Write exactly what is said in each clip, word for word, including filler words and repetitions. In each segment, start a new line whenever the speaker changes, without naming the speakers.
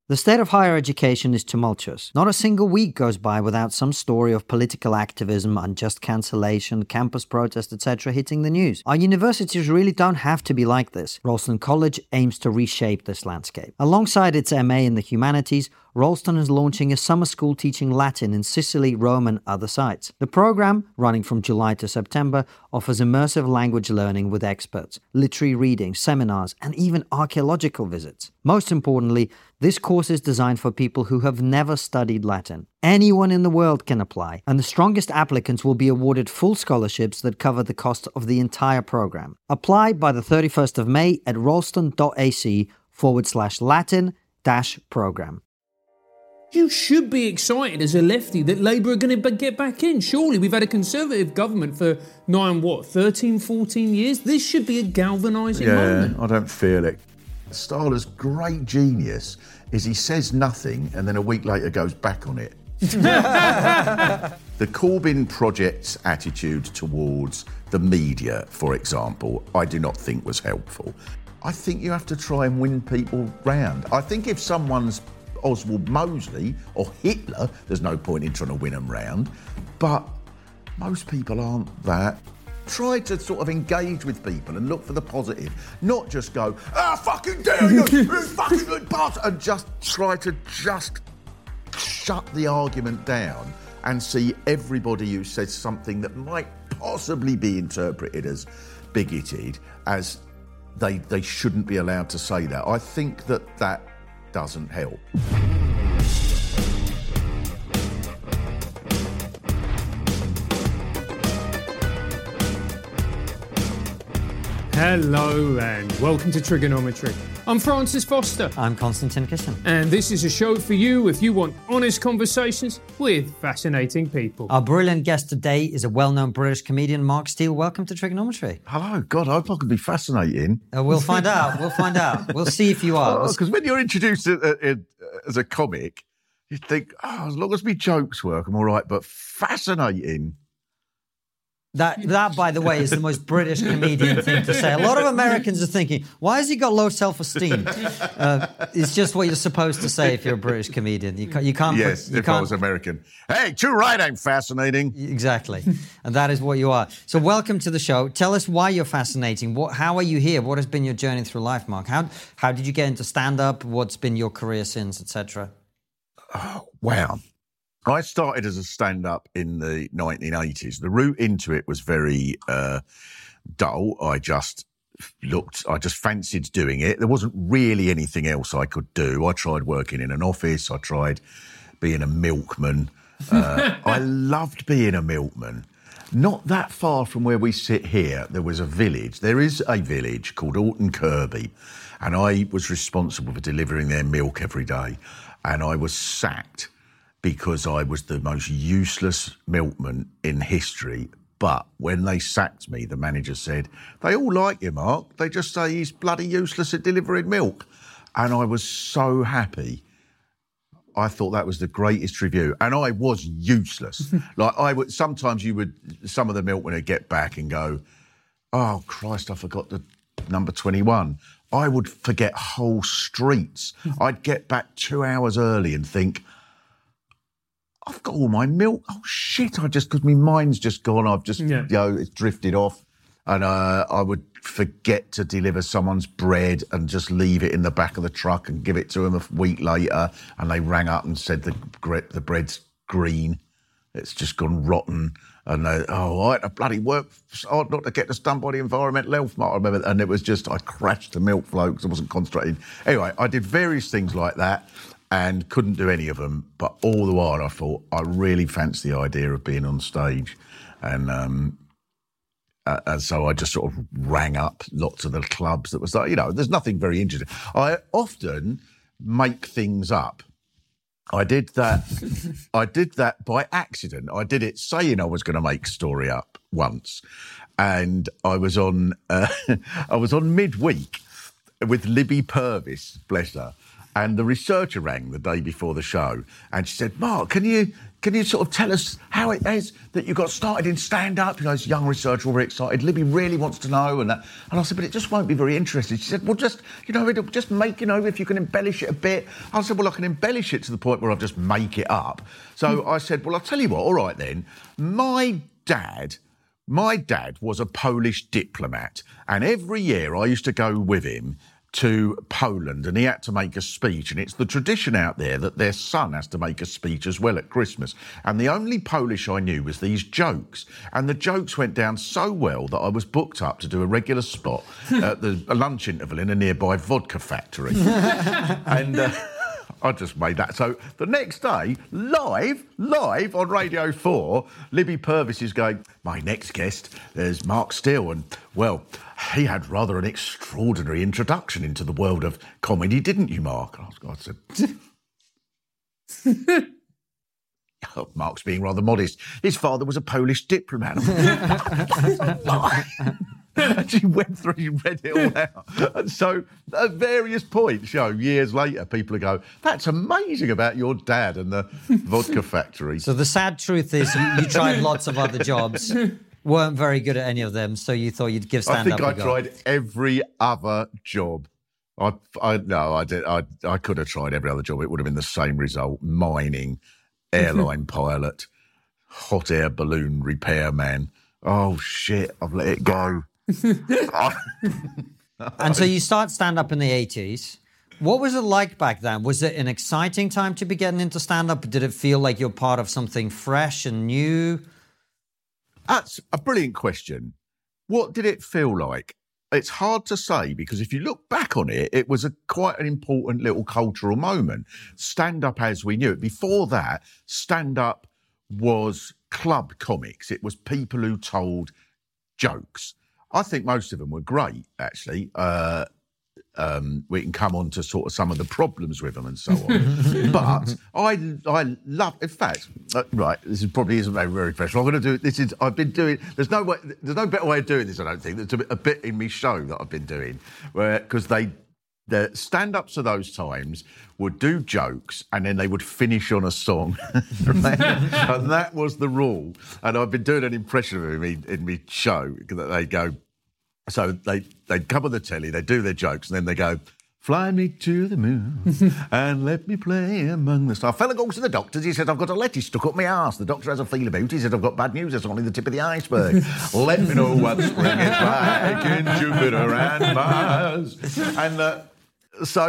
The state of higher education is tumultuous. Not a single week goes by without some story of political activism, unjust cancellation, campus protest, et cetera hitting the news. Our universities really don't have to be like this. Ralston College aims to reshape this landscape. Alongside its M A in the humanities, Ralston is launching a summer school teaching Latin in Sicily, Rome and other sites. The program, running from July to September, offers immersive language learning with experts, literary reading, seminars and even archaeological visits. Most importantly, this course is designed for people who have never studied Latin. Anyone in the world can apply, and the strongest applicants will be awarded full scholarships that cover the cost of the entire program. Apply by the thirty-first of May at ralston.ac forward slash Latin dash program.
You should be excited as a lefty that Labour are going to get back in. Surely we've had a Conservative government for nine, what, thirteen, fourteen years? This should be a galvanising
yeah,
moment.
I don't feel it. Starler's great genius is he says nothing and then a week later goes back on it. The Corbyn project's attitude towards the media, for example, I do not think was helpful. I think you have to try and win people round. I think if someone's Oswald Mosley or Hitler, there's no point in trying to win them round. But most people aren't that. Try to sort of engage with people and look for the positive, not just go, ah, fucking dare you, you fucking good bastard, and just try to just shut the argument down and see everybody who says something that might possibly be interpreted as bigoted, as they they shouldn't be allowed to say that. I think that that doesn't help.
Hello and welcome to Trigonometry. I'm Francis Foster.
I'm Konstantin Kisin.
And this is a show for you if you want honest conversations with fascinating people.
Our brilliant guest today is a well-known British comedian, Mark Steel. Welcome to Trigonometry.
Hello. God, I hope I can be fascinating.
Uh, we'll find out. We'll find out. We'll see if you are.
Because oh, when you're introduced uh, uh, as a comic, you think, oh, as long as my jokes work, I'm all right, but fascinating.
That, that, by the way, is the most British comedian thing to say. A lot of Americans are thinking, why has he got low self-esteem? Uh, it's just what you're supposed to say if you're a British comedian. You can't... You can't
yes,
put, you
if
can't...
I was American. Hey, too right, I'm fascinating.
Exactly. And that is what you are. So welcome to the show. Tell us why you're fascinating. What, how are you here? What has been your journey through life, Mark? How, how did you get into stand-up? What's been your career since, et cetera?
Oh, wow. I started as a stand-up in the nineteen eighties. The route into it was very uh, dull. I just looked, I just fancied doing it. There wasn't really anything else I could do. I tried working in an office. I tried being a milkman. Uh, I loved being a milkman. Not that far from where we sit here, there was a village. There is a village called Alton Kirby, and I was responsible for delivering their milk every day. And I was sacked because I was the most useless milkman in history. But when they sacked me, the manager said, they all like you, Mark. They just say he's bloody useless at delivering milk. And I was so happy. I thought that was the greatest review. And I was useless. Like I would, sometimes you would, some of the milkmen would get back and go, oh, Christ, I forgot the number twenty-one. I would forget whole streets. I'd get back two hours early and think, I've got all my milk. Oh, shit, I just, because my mind's just gone, I've just, yeah. you know, it's drifted off. And uh, I would forget to deliver someone's bread and just leave it in the back of the truck and give it to them a week later. And they rang up and said the, the bread's green. It's just gone rotten. And they, oh, I had to bloody work hard not to get this done by the Environmental Health Mark. I remember, and it was just, I crashed the milk float because I wasn't concentrating. Anyway, I did various things like that and couldn't do any of them. But all the while I thought, I really fancy the idea of being on stage. And, um, uh, and so I just sort of rang up lots of the clubs that was like, you know, there's nothing very interesting. I often make things up. I did that. I did that by accident. I did it saying I was going to make a story up once, and I was on. Uh, I was on midweek with Libby Purvis, bless her, And the researcher rang the day before the show, and she said, Mark, can you can you sort of tell us how it is that you got started in stand-up? You know, this young researcher, all very excited. Libby really wants to know. And that. And I said, but it just won't be very interesting. She said, well, just, you know, it'll just make, you know, if you can embellish it a bit. I said, well, I can embellish it to the point where I'll just make it up. So I said, well, I'll tell you what, all right then. My dad... My dad was a Polish diplomat, and every year I used to go with him to Poland, and he had to make a speech, and it's the tradition out there that their son has to make a speech as well at Christmas. And the only Polish I knew was these jokes, and the jokes went down so well that I was booked up to do a regular spot at the a lunch interval in a nearby vodka factory. and... Uh, I just made that. So the next day, live, live on Radio four, Libby Purvis is going, my next guest is Mark Steel. And, well, he had rather an extraordinary introduction into the world of comedy, didn't you, Mark? And I said... Oh, Mark's being rather modest. His father was a Polish diplomat. And she went through, she read it all out. And so at various points, you know, years later, people go, that's amazing about your dad and the vodka factory.
So the sad truth is you, you tried lots of other jobs, weren't very good at any of them, so you thought you'd give stand-up a go.
I think I tried every other job. I, I no, I did. I, I could have tried every other job. It would have been the same result. Mining, airline pilot, hot air balloon repairman. Oh, shit, I've let it go.
And so you start stand-up in the eighties. What was it like back then? Was it an exciting time to be getting into stand-up? Did it feel like you're part of something fresh and new?
That's a brilliant question. What did it feel like? It's hard to say, because if you look back on it, it was a quite an important little cultural moment. Stand-up as we knew it. Before that, stand-up was club comics. It was people who told jokes. I think most of them were great, actually. Uh, um, we can come on to sort of some of the problems with them and so on. But I, I love. In fact, uh, right, this is probably isn't very, very professional. I'm going to do this. Is I've been doing. There's no way. There's no better way of doing this. I don't think. There's a bit, a bit in me show that I've been doing, where because they. The stand-ups of those times would do jokes and then they would finish on a song. Right? And that was the rule. And I've been doing an impression of him in, in my show, that they go, so they, they'd come on the telly, they do their jokes, and then they go, fly me to the moon and let me play among the stars. A fella goes to the doctor. He says, I've got a lettuce stuck up my arse. The doctor has a feel about it. He said, I've got bad news. It's only the tip of the iceberg. Let me know what spring is like in Jupiter and Mars. And uh, so...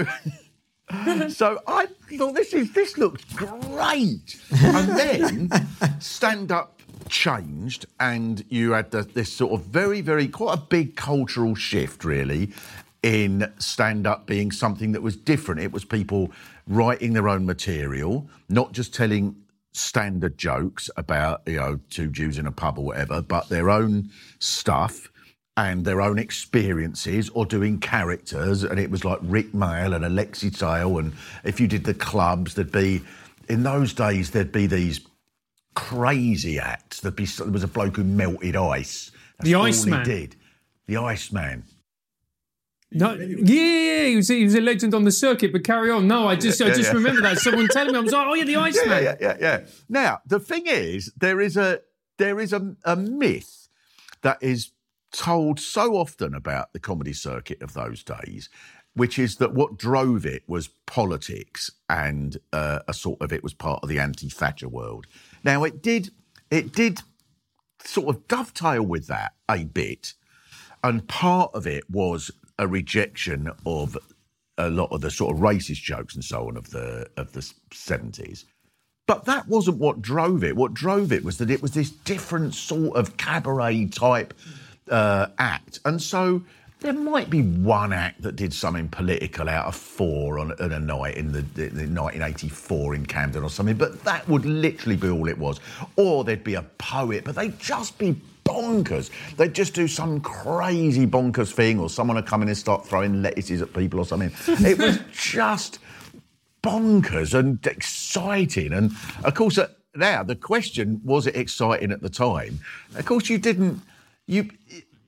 So I thought, this is this looks great. And then stand-up changed, and you had the, this sort of very, very, quite a big cultural shift, really, in stand-up being something that was different. It was people writing their own material, not just telling standard jokes about, you know, two Jews in a pub or whatever, but their own stuff and their own experiences, or doing characters. And it was like Rick Mayall and Alexei Sayle. And if you did the clubs, there'd be, in those days, there'd be these crazy acts. There'd be, there was a bloke who melted ice. That's
the
all
Iceman.
he did. The Iceman.
No, yeah, yeah, he was, he was a legend on the circuit, but carry on. No, I just
yeah,
I just
yeah.
remember that. Someone telling me, I was like, oh yeah, the Iceman.
Yeah, yeah, yeah, yeah. Now, the thing is, there is a there is a, a myth that is told so often about the comedy circuit of those days, which is that what drove it was politics, and uh, a sort of it was part of the anti-Thatcher world. Now, it did it did sort of dovetail with that a bit, and part of it was a rejection of a lot of the sort of racist jokes and so on of the of the seventies. But that wasn't what drove it. What drove it was that it was this different sort of cabaret type uh, act. And so there might be one act that did something political out of four on, on a night in the, the nineteen eighty-four in Camden or something, but that would literally be all it was. Or there'd be a poet, but they'd just be bonkers. They'd just do some crazy bonkers thing, or someone would come in and start throwing lettuces at people or something. It was just bonkers and exciting. And, of course, uh, now the question, was it exciting at the time? Of course, you didn't... You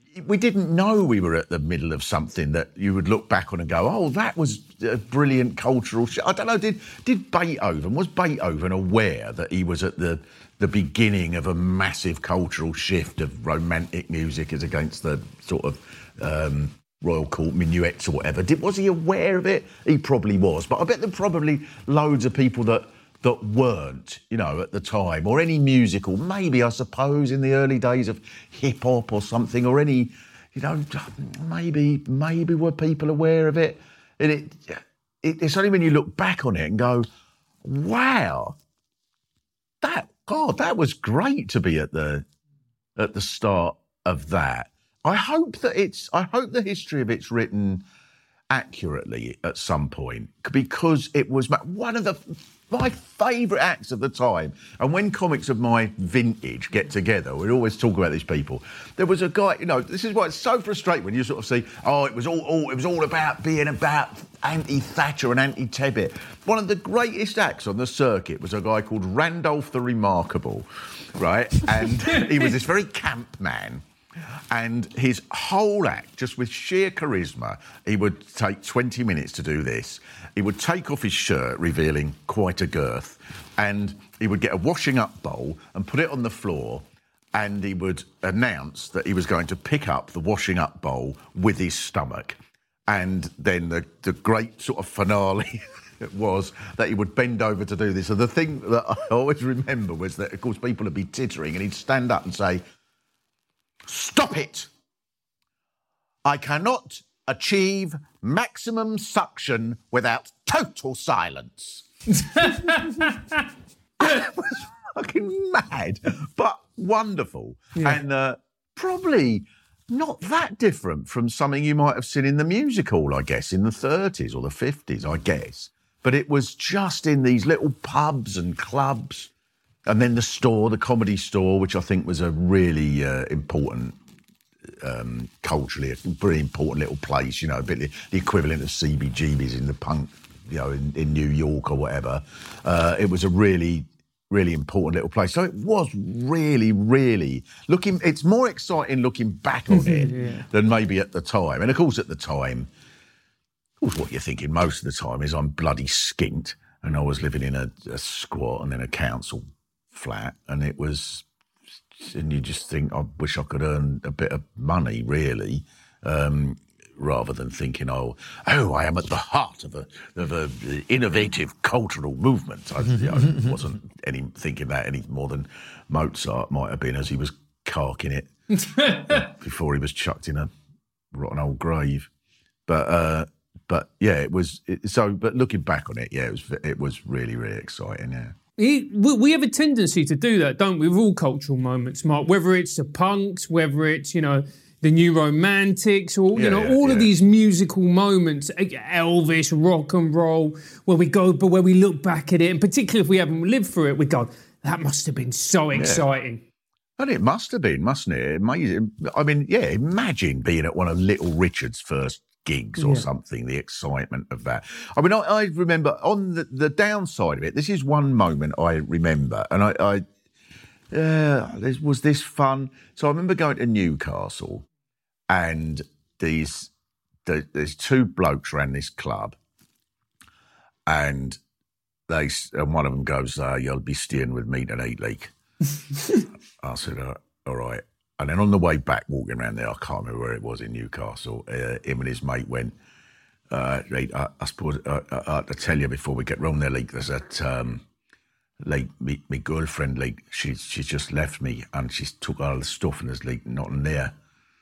we didn't know we were at the middle of something that you would look back on and go, oh, that was a brilliant cultural shift. I don't know, did did Beethoven, was Beethoven aware that he was at the the beginning of a massive cultural shift of romantic music as against the sort of um, Royal Court minuets or whatever? Did, was he aware of it? He probably was, but I bet there are probably loads of people that that weren't, you know, at the time, or any musical, maybe, I suppose, in the early days of hip-hop or something, or any, you know, maybe, maybe were people aware of it? And it, it, it's only when you look back on it and go, wow, that, God, that was great to be at the, at the start of that. I hope that it's, I hope the history of it's written accurately at some point, because it was one of the my favourite acts of the time. And when comics of my vintage get together, we always talk about these people. There was a guy, you know, this is why it's so frustrating when you sort of see, oh, it was all, all it was all about being about anti-Thatcher and anti-Tebbit. One of the greatest acts on the circuit was a guy called Randolph the Remarkable, right? And he was this very camp man. And his whole act, just with sheer charisma, he would take twenty minutes to do this. He would take off his shirt, revealing quite a girth, and he would get a washing up bowl and put it on the floor, and he would announce that he was going to pick up the washing up bowl with his stomach. And then the, the great sort of finale was that he would bend over to do this. And the thing that I always remember was that, of course, people would be tittering, and he'd stand up and say, "Stop it! I cannot achieve maximum suction without total silence." It was fucking mad, but wonderful. Yeah. And uh, probably not that different from something you might have seen in the music hall, I guess, in the thirties or the fifties, I guess. But it was just in these little pubs and clubs. And then the store, the Comedy Store, which I think was a really uh, important, um, culturally, a very important little place, you know, a bit the, the equivalent of C B G B's in the punk, you know, in, in New York or whatever. Uh, it was a really, really important little place. So it was really, really, looking, it's more exciting looking back on it yeah. than maybe at the time. And of course, at the time, of course, what you're thinking most of the time is I'm bloody skint, and I was living in a, a squat and then a council flat, and it was, and you just think, I wish I could earn a bit of money, really, um, rather than thinking, oh, oh, I am at the heart of a of a innovative cultural movement. I, you know, wasn't any thinking that any more than Mozart might have been as he was carking it uh, before he was chucked in a rotten old grave. But uh, but yeah, it was it, so. But looking back on it, yeah, it was it was really really exciting. Yeah.
We have a tendency to do that, don't we, with all cultural moments, Mark, whether it's the punks, whether it's, you know, the new romantics, or, you yeah, know, all yeah. of these musical moments, Elvis, rock and roll, where we go, but where we look back at it, and particularly if we haven't lived through it, we go, that must have been so exciting.
Yeah. And it must have been, mustn't it? Amazing. I mean, yeah, imagine being at one of Little Richard's first gigs or yeah. something, the excitement of that. I mean, I, I remember on the, the downside of it, this is one moment I remember, and I, I uh, was this fun. So I remember going to Newcastle, and these, the, there's two blokes ran this club, and they, and one of them goes, uh, "You'll be staying with me tonight, like." I said, uh, all right. And then on the way back, walking around there, I can't remember where it was in Newcastle, uh, him and his mate went, uh, right, I, I suppose uh, I have to tell you before we get round there, like, there's that, um, like, me, me girlfriend, like, she's, she's just left me and she's took all the stuff and there's, like, nothing there.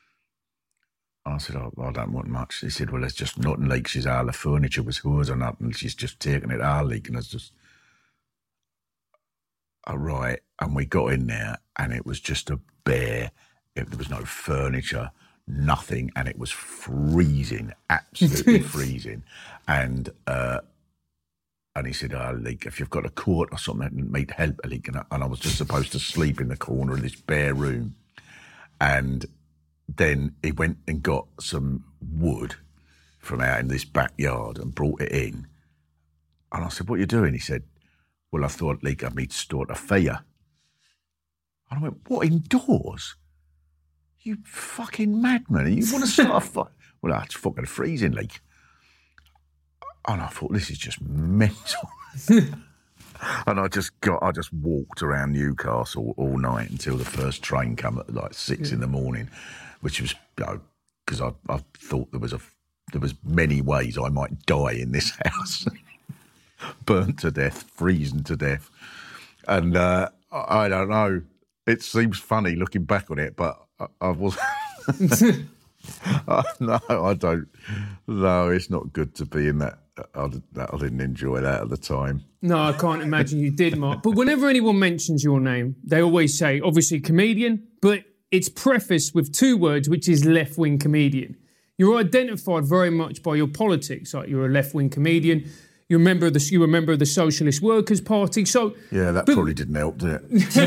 And I said, oh, I don't want much. He said, well, there's just nothing, like, she's all the furniture was hers or nothing. She's just taken it all, like, and it's just, all right. And we got in there and it was just a bare, it, there was no furniture, nothing, and it was freezing, absolutely freezing. And uh, and he said, oh, like, if you've got a coat or something, that might help, like, and I, and I was just supposed to sleep in the corner of this bare room. And then he went and got some wood from out in this backyard and brought it in. And I said, what are you doing? He said, well, I thought, like, I might start a fire. And I went, what, indoors? you fucking madman. You want to start a fight? Well, it's fucking a freezing league. And I thought, this is just mental. And I just got, I just walked around Newcastle all night until the first train came at like six yeah. in the morning, which was, you know, because I, I thought there was a, there was many ways I might die in this house. Burnt to death, freezing to death. And uh, I, I don't know, it seems funny looking back on it, but I, I was... uh, no, I don't. No, it's not good to be in that. I, I didn't enjoy that at the time.
No, I can't imagine you did, Mark. But whenever anyone mentions your name, they always say, obviously, comedian, but it's prefaced with two words, which is left-wing comedian. You're identified very much by your politics, like you're a left-wing comedian. You're a member of the, you're a member of the Socialist Workers' Party. So
yeah, that but, probably didn't help, did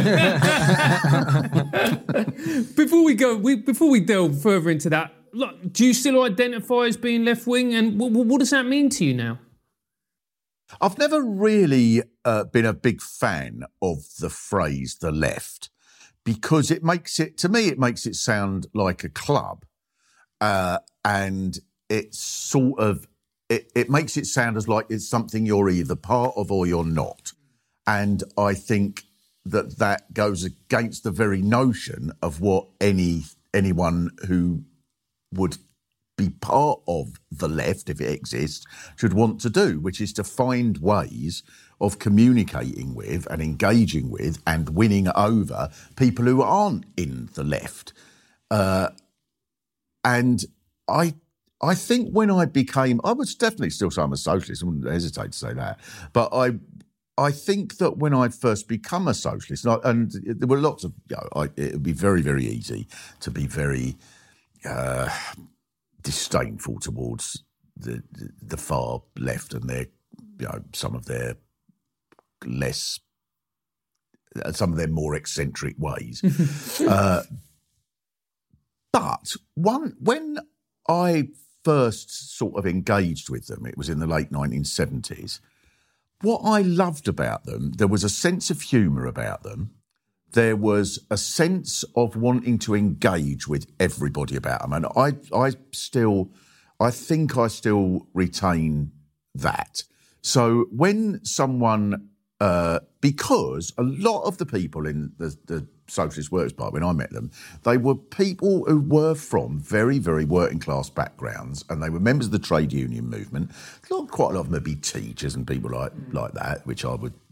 it? before we go, we, before we delve further into that, look, do you still identify as being left-wing, and what, what does that mean to you now?
I've never really uh, been a big fan of the phrase "the left" because it makes it, to me, it makes it sound like a club, uh, and it's sort of. It, it makes it sound as like it's something you're either part of or you're not. And I think that that goes against the very notion of what any anyone who would be part of the left, if it exists, should want to do, which is to find ways of communicating with and engaging with and winning over people who aren't in the left. Uh, and I... I think when I became, I was definitely still say I'm a socialist, I wouldn't hesitate to say that, but I I think that when I first become a socialist, and, I, and there were lots of, you know, I, it would be very, very easy to be very uh, disdainful towards the the far left and their, you know, some of their less, some of their more eccentric ways. uh, but one when I first sort of engaged with them, it was in the late nineteen seventies. What I loved about them, there was a sense of humour about them. There was a sense of wanting to engage with everybody about them. And I, I still, I think I still retain that. So when someone, uh, because a lot of the people in the, the Socialist Workers' Party, when I met them, they were people who were from very, very working class backgrounds, and they were members of the trade union movement. Quite a lot of them would be teachers and people like like that, which I would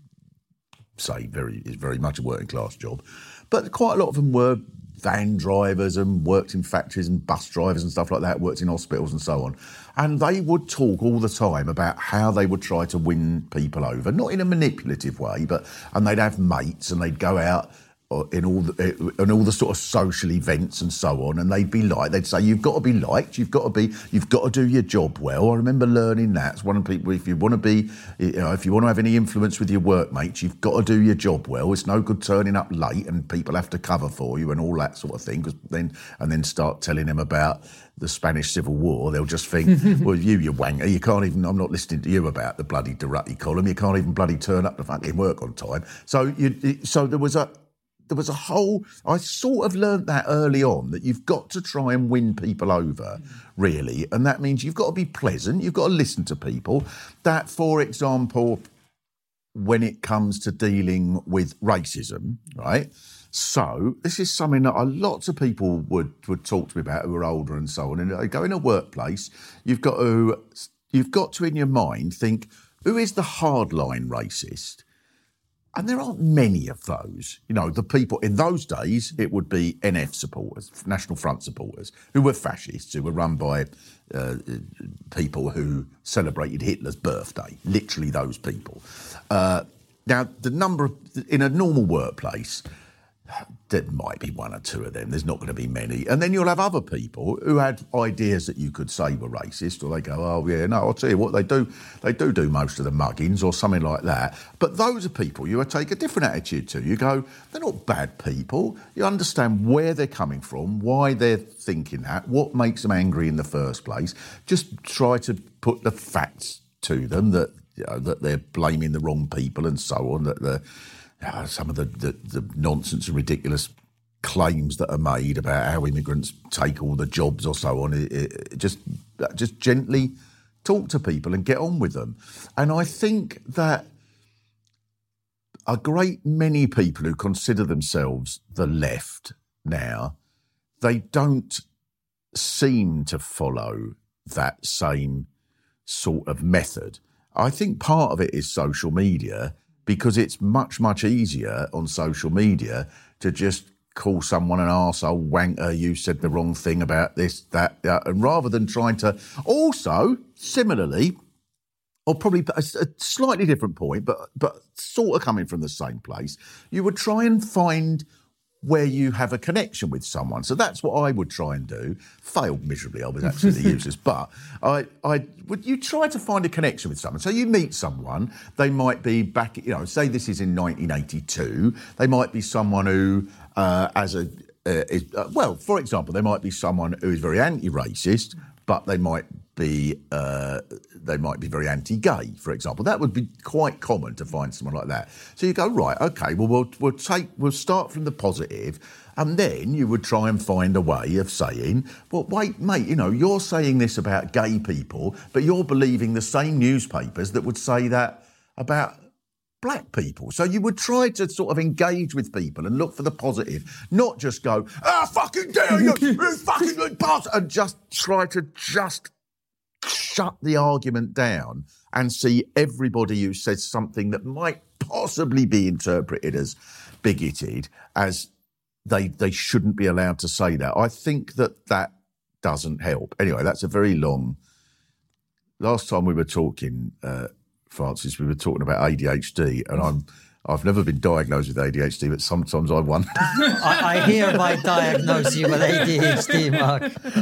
say very is very much a working class job. But quite a lot of them were van drivers and worked in factories and bus drivers and stuff like that, worked in hospitals and so on. And they would talk all the time about how they would try to win people over, not in a manipulative way, but and they'd have mates and they'd go out in all the in all the sort of social events and so on, and they'd be like, they'd say, you've got to be liked, you've got to be, you've got to do your job well. I remember learning that. It's one of the people, if you want to be, you know, if you want to have any influence with your workmates, you've got to do your job well. It's no good turning up late and people have to cover for you and all that sort of thing. Cause then and then start telling them about the Spanish Civil War. They'll just think, well, you, you wanker, you can't even. I'm not listening to you about the bloody Durruti column. You can't even bloody turn up to fucking work on time. So you, so there was a. There was a whole, I sort of learnt that early on, that you've got to try and win people over, really. And that means you've got to be pleasant, you've got to listen to people. That, for example, when it comes to dealing with racism, right? So this is something that lots of people would, would talk to me about who are older and so on. And they go in a workplace, you've got to, you've got to, in your mind, think, who is the hardline racist? And there aren't many of those. You know, the people, in those days, it would be N F supporters, National Front supporters, who were fascists, who were run by uh, people who celebrated Hitler's birthday, literally those people. Uh, now, the number of, in a normal workplace, there might be one or two of them. There's not going to be many. And then you'll have other people who had ideas that you could say were racist, or they go, oh, yeah, no, I'll tell you what, they do They do do most of the muggings or something like that. But those are people you would take a different attitude to. You go, they're not bad people. You understand where they're coming from, why they're thinking that, what makes them angry in the first place. Just try to put the facts to them that, you know, that they're blaming the wrong people and so on, that the... Uh, some of the, the, the nonsense and ridiculous claims that are made about how immigrants take all the jobs or so on. It, it, just, just gently talk to people and get on with them. And I think that a great many people who consider themselves the left now, they don't seem to follow that same sort of method. I think part of it is social media, because it's much, much easier on social media to just call someone an arsehole, wanker, you said the wrong thing about this, that, that, and rather than trying to... Also, similarly, or probably a, a slightly different point, but but sort of coming from the same place, you would try and find where you have a connection with someone. So that's what I would try and do. Failed miserably, I was absolutely useless. But I, I would you try to find a connection with someone. So you meet someone, they might be back, you know, say this is in nineteen eighty-two, they might be someone who, uh, as a, uh, is, uh, well, for example, they might be someone who is very anti-racist, but they might be uh, they might be very anti-gay, for example. That would be quite common to find someone like that. So you go, right, okay, well we'll we'll take we'll start from the positive, and then you would try and find a way of saying, well, wait, mate, you know, you're saying this about gay people, but you're believing the same newspapers that would say that about black people. So you would try to sort of engage with people and look for the positive, not just go, ah, fucking dare you, you fucking bastard, and just try to just shut the argument down and see everybody who says something that might possibly be interpreted as bigoted as they they shouldn't be allowed to say that. I think that that doesn't help. Anyway, that's a very long... Last time we were talking... Uh, Francis, we were talking about A D H D, and I'm, I've never been diagnosed with A D H D, but sometimes I wonder.
I, I hereby diagnose you with A D H D, Mark.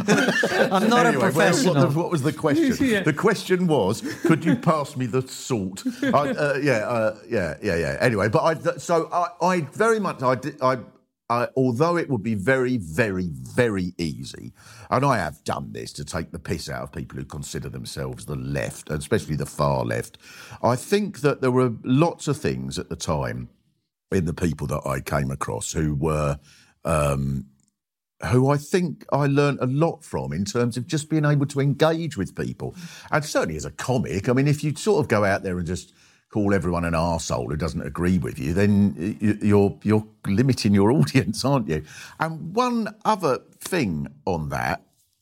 I'm not anyway, a professional.
Well, what, the, what was the question? yeah. The question was, could you pass me the salt? I, uh, yeah, uh, yeah, yeah, yeah. Anyway, but I, so I, I very much, I, I, I, although it would be very, very, very easy, and I have done this to take the piss out of people who consider themselves the left, especially the far left, I think that there were lots of things at the time in the people that I came across who were, um, who I think I learned a lot from in terms of just being able to engage with people. And certainly as a comic, I mean, if you sort of go out there and just call everyone an arsehole who doesn't agree with you, then you're you're limiting your audience, aren't you? And one other thing on that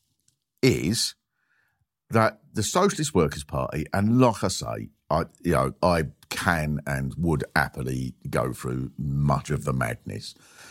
is that the Socialist Workers' Party, and like I say, I you know I can and would happily go through much of the madness,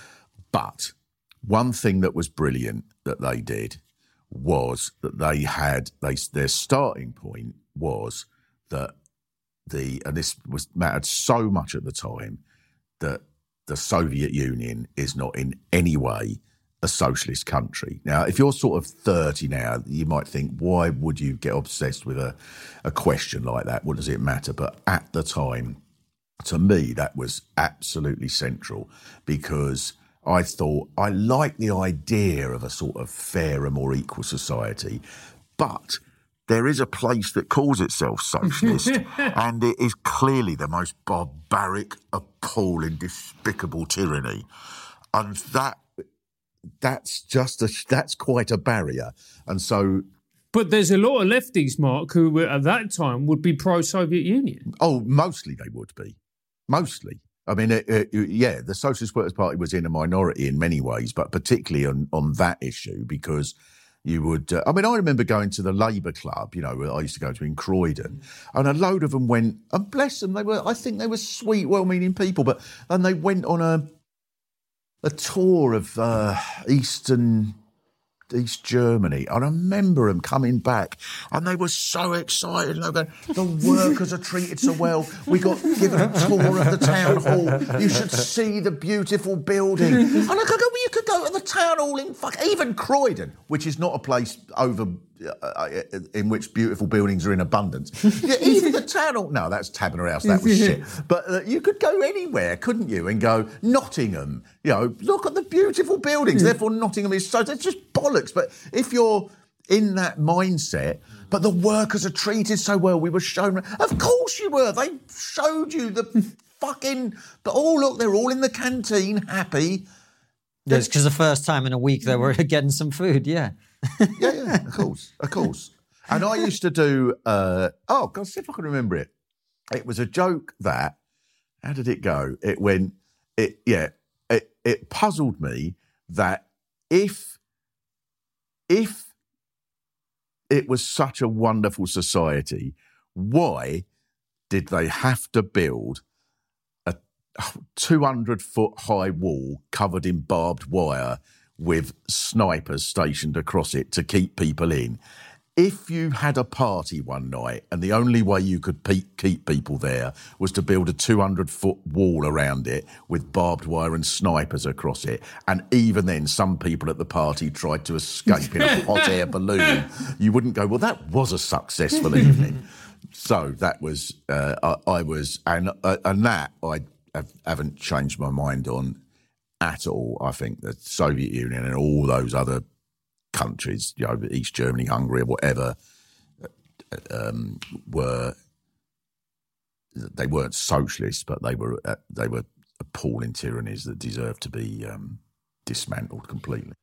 but one thing that was brilliant that they did was that they had they their starting point was that the and this was mattered so much at the time that the Soviet Union is not in any way a socialist country. Now, if you're sort of thirty now, you might think, why would you get obsessed with a, a question like that? What does it matter? But at the time, to me, that was absolutely central, because I thought I liked the idea of a sort of fairer, more equal society, but there is a place that calls itself socialist, and it is clearly the most barbaric, appalling, despicable tyranny. And that that's just a, that's quite a barrier. And so...
But there's a lot of lefties, Mark, who were, at that time would be pro-Soviet Union.
Oh, mostly they would be. Mostly. I mean, it, it, yeah, the Socialist Workers' Party was in a minority in many ways, but particularly on, on that issue, because... You would, uh, I mean, I remember going to the Labour Club, you know, I used to go to in Croydon, and a load of them went, and bless them, they were, I think they were sweet, well-meaning people, but, and they went on a, a tour of uh, Eastern, East Germany, and I remember them coming back, and they were so excited, and they were going, the workers are treated so well, we got given a tour of the town hall, you should see the beautiful building, and I could go, well, you could go to the town hall in fuck, even Croydon, which is not a place over uh, in which beautiful buildings are in abundance. Yeah, even the town hall, no, that's Taberner House, that was shit. But uh, you could go anywhere, couldn't you, and go, Nottingham, you know, look at the beautiful buildings, therefore Nottingham is so, it's just bollocks. But if you're in that mindset, but the workers are treated so well, we were shown, of course you were, they showed you the fucking, but oh look, they're all in the canteen, happy.
Yes, because the first time in a week they were getting some food, yeah.
yeah, yeah, of course, of course. And I used to do, uh, oh, God, see if I can remember it. It was a joke that, how did it go? It went, it, yeah, it, it puzzled me that if, if it was such a wonderful society, why did they have to build a two hundred foot high wall covered in barbed wire with snipers stationed across it to keep people in? If you had a party one night and the only way you could pe- keep people there was to build a two hundred foot wall around it with barbed wire and snipers across it, and even then some people at the party tried to escape in a hot air balloon, you wouldn't go, well, that was a successful evening. So that was, uh, I, I was, and uh, and that I have, haven't changed my mind on at all. I think the Soviet Union and all those other countries, you know, East Germany, Hungary, or whatever, um, were they weren't socialist, but they were uh, they were appalling tyrannies that deserved to be um, dismantled completely.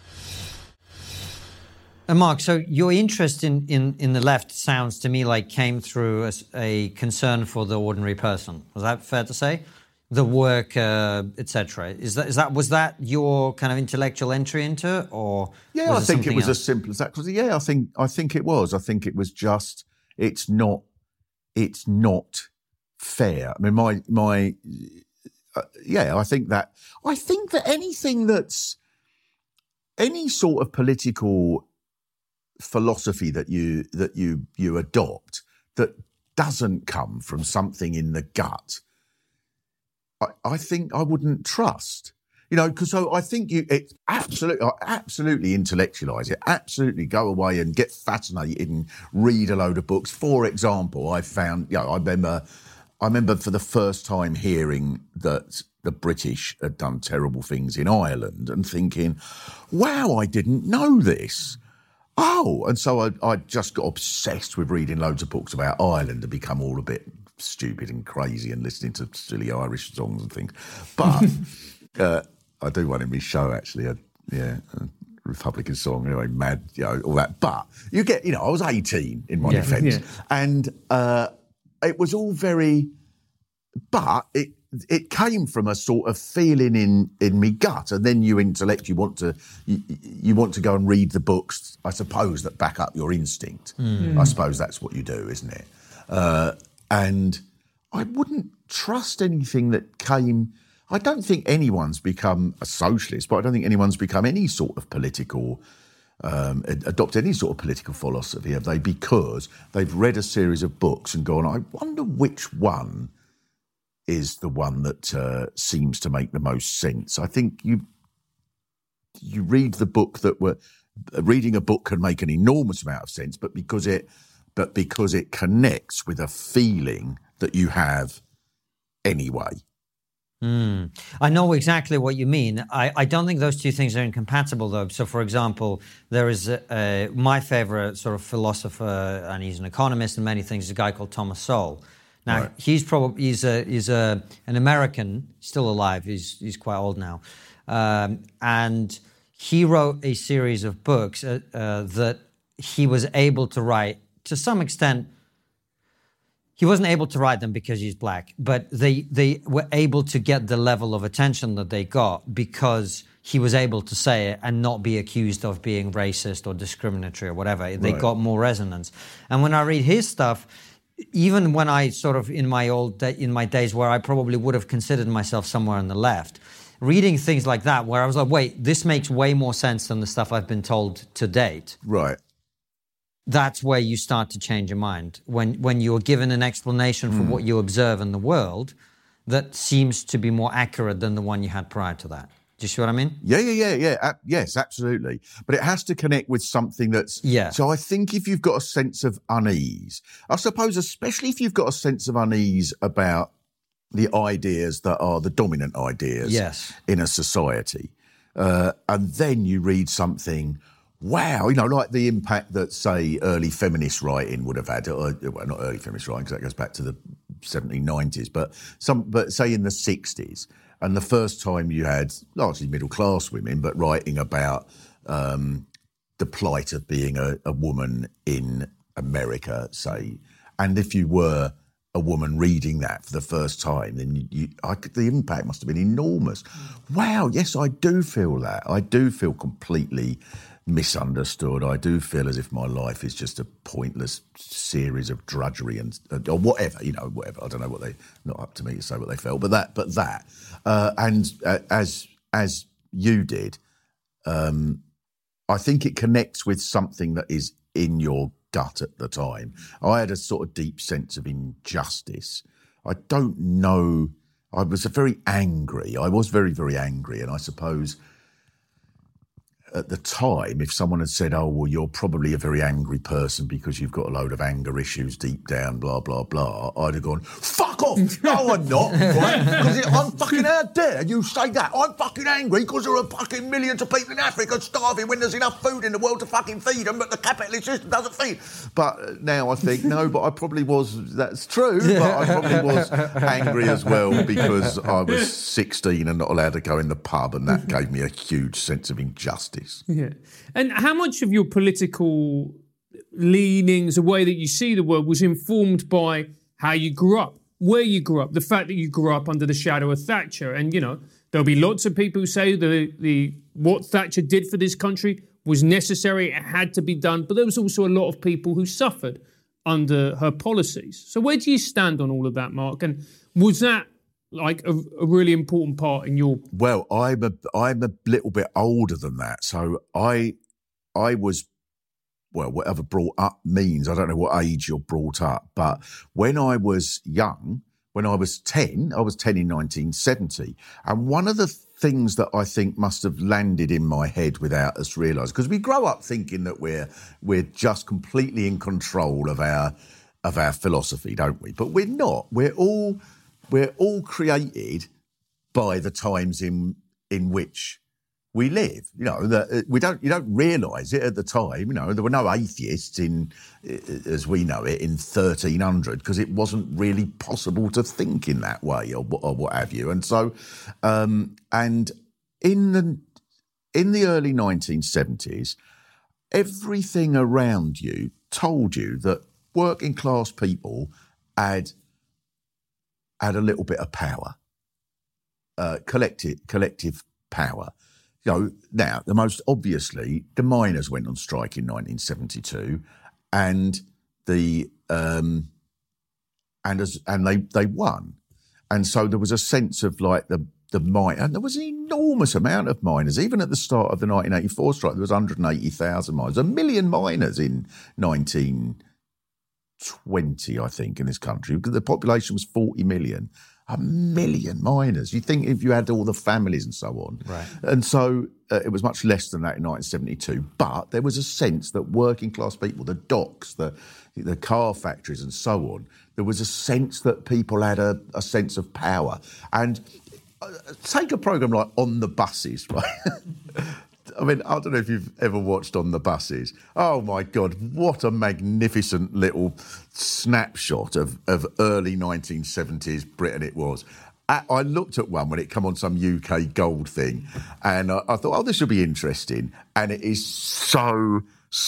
And Mark, so your interest in, in, in the left sounds to me like came through as a concern for the ordinary person. Was that fair to say? The work, uh, et cetera. Is that is that was that your kind of intellectual entry into, or
yeah,
was
I think it was
else?
as simple as that. Because yeah, I think I think it was. I think it was just it's not it's not fair. I mean, my my uh, yeah, I think that I think that anything that's any sort of political philosophy that you that you you adopt that doesn't come from something in the gut, I, I think I wouldn't trust, you know, because so I think you it absolutely absolutely intellectualize it, absolutely go away and get fascinated and read a load of books. For example, I found, you know, I remember I remember for the first time hearing that the British had done terrible things in Ireland and thinking, wow, I didn't know this. Oh, and so I, I just got obsessed with reading loads of books about Ireland and become all a bit stupid and crazy and listening to silly Irish songs and things. But uh, I do one in my show, actually. I, yeah, a Republican song, anyway, mad, you know, all that. But you get, you know, I was eighteen in my
yeah,
defence.
yeah.
And uh, it was all very, but it, it came from a sort of feeling in, in me gut, and then you intellect, you want to you, you want to go and read the books, I suppose, that back up your instinct. Mm. I suppose that's what you do, isn't it? Uh, and I wouldn't trust anything that came. I don't think anyone's become a socialist, but I don't think anyone's become any sort of political, um, adopt any sort of political philosophy, have they? Because they've read a series of books and gone, I wonder which one is the one that uh, seems to make the most sense. I think you you read the book that were reading a book can make an enormous amount of sense, but because it but because it connects with a feeling that you have anyway.
Mm. I know exactly what you mean. I, I don't think those two things are incompatible, though. So, for example, there is a, a, my favorite sort of philosopher, and he's an economist and many things, is a guy called Thomas Sowell. Now, right. he's probably he's a he's a an American, still alive. He's he's quite old now, um, and he wrote a series of books uh, uh, that he was able to write to some extent. He wasn't able to write them because he's black, but they they were able to get the level of attention that they got because he was able to say it and not be accused of being racist or discriminatory or whatever. They right. got more resonance. And when I read his stuff, even when I sort of in my old day, in my days where I probably would have considered myself somewhere on the left, reading things like that where I was like, wait, this makes way more sense than the stuff I've been told to date.
Right.
That's where you start to change your mind. When when you're given an explanation for mm. what you observe in the world that seems to be more accurate than the one you had prior to that. Do you see what I mean?
Yeah, yeah, yeah, yeah. Uh, yes, absolutely. But it has to connect with something that's...
Yeah.
So I think if you've got a sense of unease, I suppose especially if you've got a sense of unease about the ideas that are the dominant ideas
yes.
in a society, uh, and then you read something, wow, you know, like the impact that, say, early feminist writing would have had, or, well, not early feminist writing, because that goes back to the seventeen nineties, but some, but say in the sixties, and the first time you had largely middle class women, but writing about um, the plight of being a, a woman in America, say, and if you were a woman reading that for the first time, then you, you, I could, the impact must have been enormous. Wow, yes, I do feel that. I do feel completely misunderstood. I do feel as if my life is just a pointless series of drudgery and or whatever, you know, whatever. I don't know what they, not up to me to say what they felt, but that, but that, uh, and uh, as as you did, um, I think it connects with something that is in your gut at the time. I had a sort of deep sense of injustice. I don't know. I was very angry. I was very, very angry, and I suppose at the time, if someone had said, oh, well, you're probably a very angry person because you've got a load of anger issues deep down, blah, blah, blah, I'd have gone, fuck off! No, I'm not, right? Because I'm fucking, how dare you say that? I'm fucking angry because there are fucking millions of people in Africa starving when there's enough food in the world to fucking feed them, but the capitalist system doesn't feed. But now I think, no, but I probably was, that's true, but I probably was angry as well because I was sixteen and not allowed to go in the pub, and that gave me a huge sense of injustice.
Yeah. And how much of your political leanings, the way that you see the world, was informed by how you grew up, where you grew up, the fact that you grew up under the shadow of Thatcher? And, you know, there'll be lots of people who say the the what Thatcher did for this country was necessary, it had to be done, but there was also a lot of people who suffered under her policies. So where do you stand on all of that, Mark? And was that like a, a really important part in your...
Well, I'm a, I'm a little bit older than that. So I I was, well, whatever brought up means, I don't know what age you're brought up, but when I was young, when I was ten, I was ten in nineteen seventy. And one of the things that I think must have landed in my head without us realising, because we grow up thinking that we're we're just completely in control of our of our philosophy, don't we? But we're not. We're all... We're all created by the times in in which we live. You know, that we don't you don't realise it at the time. You know, there were no atheists in, as we know it, in thirteen hundred because it wasn't really possible to think in that way or, or what have you. And so, um, and in the in the early nineteen seventies, everything around you told you that working class people had. had a little bit of power, uh, collective collective power. You know, now, the most obviously, the miners went on strike in nineteen seventy-two, and the um, and as and they they won, and so there was a sense of like the the mine, and there was an enormous amount of miners. Even at the start of the nineteen eighty-four strike, there was one hundred eighty thousand miners, a million miners in nineteen twenty, I think, in this country, because the population was forty million. A million miners. You think if you had all the families and so on.
Right.
And so uh, it was much less than that in nineteen seventy-two. But there was a sense that working class people, the docks, the the car factories and so on, there was a sense that people had a, a sense of power. And uh, take a programme like On the Buses, right? I mean, I don't know if you've ever watched On the Buses. Oh, my God, what a magnificent little snapshot of, of early nineteen seventies Britain it was. I, I looked at one when it came on some U K gold thing, and I, I thought, oh, this will be interesting. And it is so,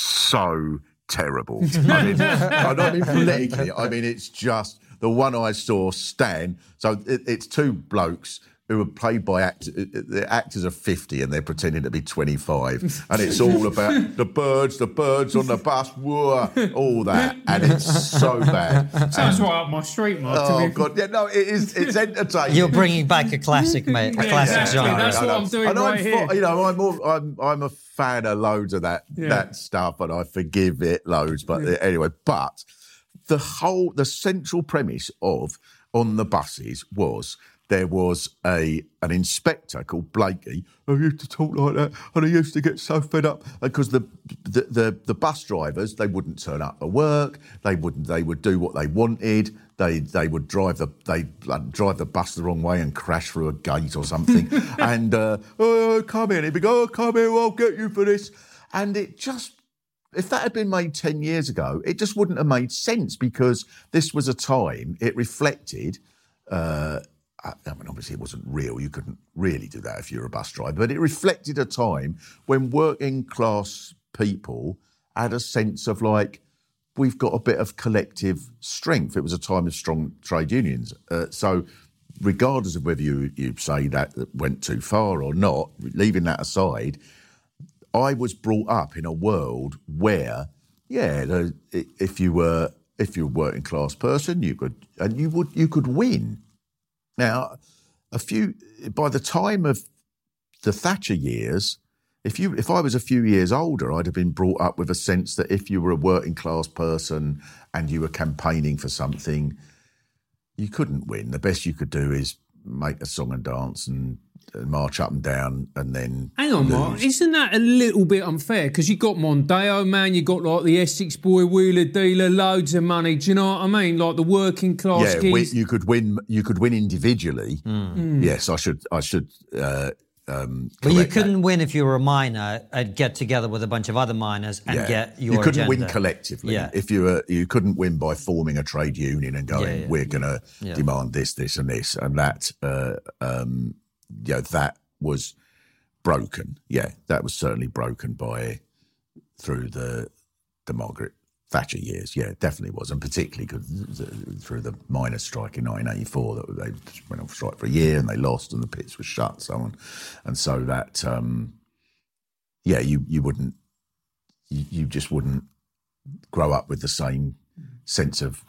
so terrible. I mean, I don't mean politically. I mean, it's just the one I saw, Stan. So it, it's two blokes who are played by actors. The actors are fifty and they're pretending to be twenty-five. And it's all about the birds, the birds on the bus, whoa, all that. And it's so bad.
Sounds
and,
right up my street, Mark.
Oh, God. Yeah, no, it is, it's entertaining.
You're bringing back a classic, mate. A
Yeah,
classic
exactly.
genre.
That's what I'm doing
and
right
I'm,
here.
You know, I'm, all, I'm, I'm a fan of loads of that,
Yeah.
that stuff, and I forgive it loads. But yeah. Anyway, but the whole, the central premise of On the Buses was... there was a an inspector called Blakey who used to talk like that, and he used to get so fed up because the the, the the bus drivers, they wouldn't turn up for work. They wouldn't. They would do what they wanted. They they would drive the they drive the bus the wrong way and crash through a gate or something. and uh, oh, come in, he'd be go, oh, come here, I'll get you for this. And it just If that had been made ten years ago, it just wouldn't have made sense because this was a time, it reflected, uh, I mean, obviously it wasn't real. You couldn't really do that if you're a bus driver, but it reflected a time when working class people had a sense of like, we've got a bit of collective strength. It was a time of strong trade unions. Uh, so regardless of whether you, you say that went too far or not, leaving that aside, I was brought up in a world where, yeah, the, if you were if you were a working class person, you could and you would you could win. Now, a few by the time of the Thatcher years, if you if I was a few years older, I'd have been brought up with a sense that if you were a working class person and you were campaigning for something, you couldn't win. The best you could do is make a song and dance and march up and down and then
Hang on,
lose.
Mark, isn't that a little bit unfair? Because you got Mondeo, man, you got like the Essex boy, wheeler dealer, loads of money. Do you know what I mean? Like the working class
yeah,
kids.
we, you could win. You could win individually.
Mm.
Yes, I should. I should. Uh, um,
But you
correct
couldn't
that.
win if you were a miner and get together with a bunch of other miners and
Yeah.
get your
You couldn't
agenda.
win collectively.
Yeah.
If you were, you couldn't win by forming a trade union and going,
Yeah, yeah.
"We're going to
Yeah.
demand this, this, and this," and that. Uh, um, you know, that was broken. Yeah, that was certainly broken by through the the Margaret Thatcher years. Yeah, it definitely was, and particularly cause through the miners' strike in nineteen eighty-four. That they went on strike for a year and they lost, and the pits were shut, so on, and so that um, yeah, you you wouldn't, you, you just wouldn't grow up with the same sense of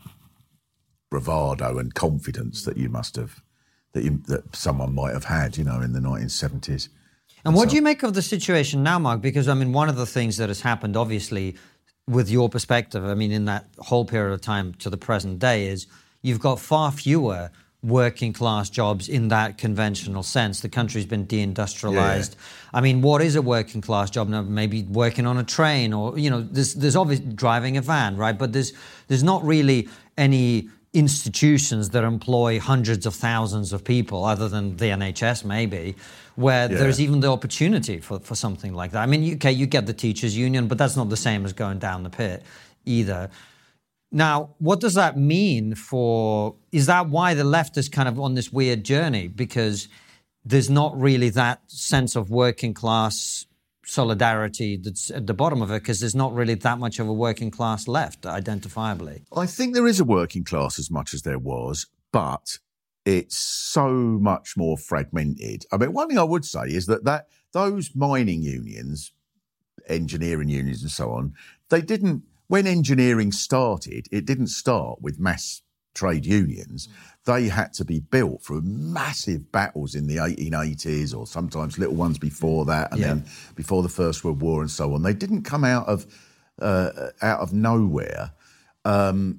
bravado and confidence that you must have. That, you, that someone might have had, you know, in the nineteen seventies.
And what
so,
do you make of the situation now, Mark? Because, I mean, one of the things that has happened, obviously, with your perspective, I mean, in that whole period of time to the present day is you've got far fewer working class jobs in that conventional sense. The country's been deindustrialized. Yeah. I mean, what is a working class job now? Maybe working on a train or, you know, there's, there's obviously driving a van, right? But there's there's not really any institutions that employ hundreds of thousands of people other than the N H S maybe, where
Yeah.
there's even the opportunity for, for something like that. I mean, okay, you get the teachers union, but that's not the same as going down the pit either. Now, what does that mean for, is that why the left is kind of on this weird journey? Because there's not really that sense of working class solidarity that's at the bottom of it, because there's not really that much of a working class left identifiably.
I think there is a working class as much as there was, but it's so much more fragmented. I mean, one thing I would say is that, that those mining unions, engineering unions and so on, they didn't, when engineering started, it didn't start with mass trade unions. They had to be built through massive battles in the eighteen eighties or sometimes little ones before that and
Yeah.
then before the First World War and so on. They didn't come out of uh, out of nowhere. Um,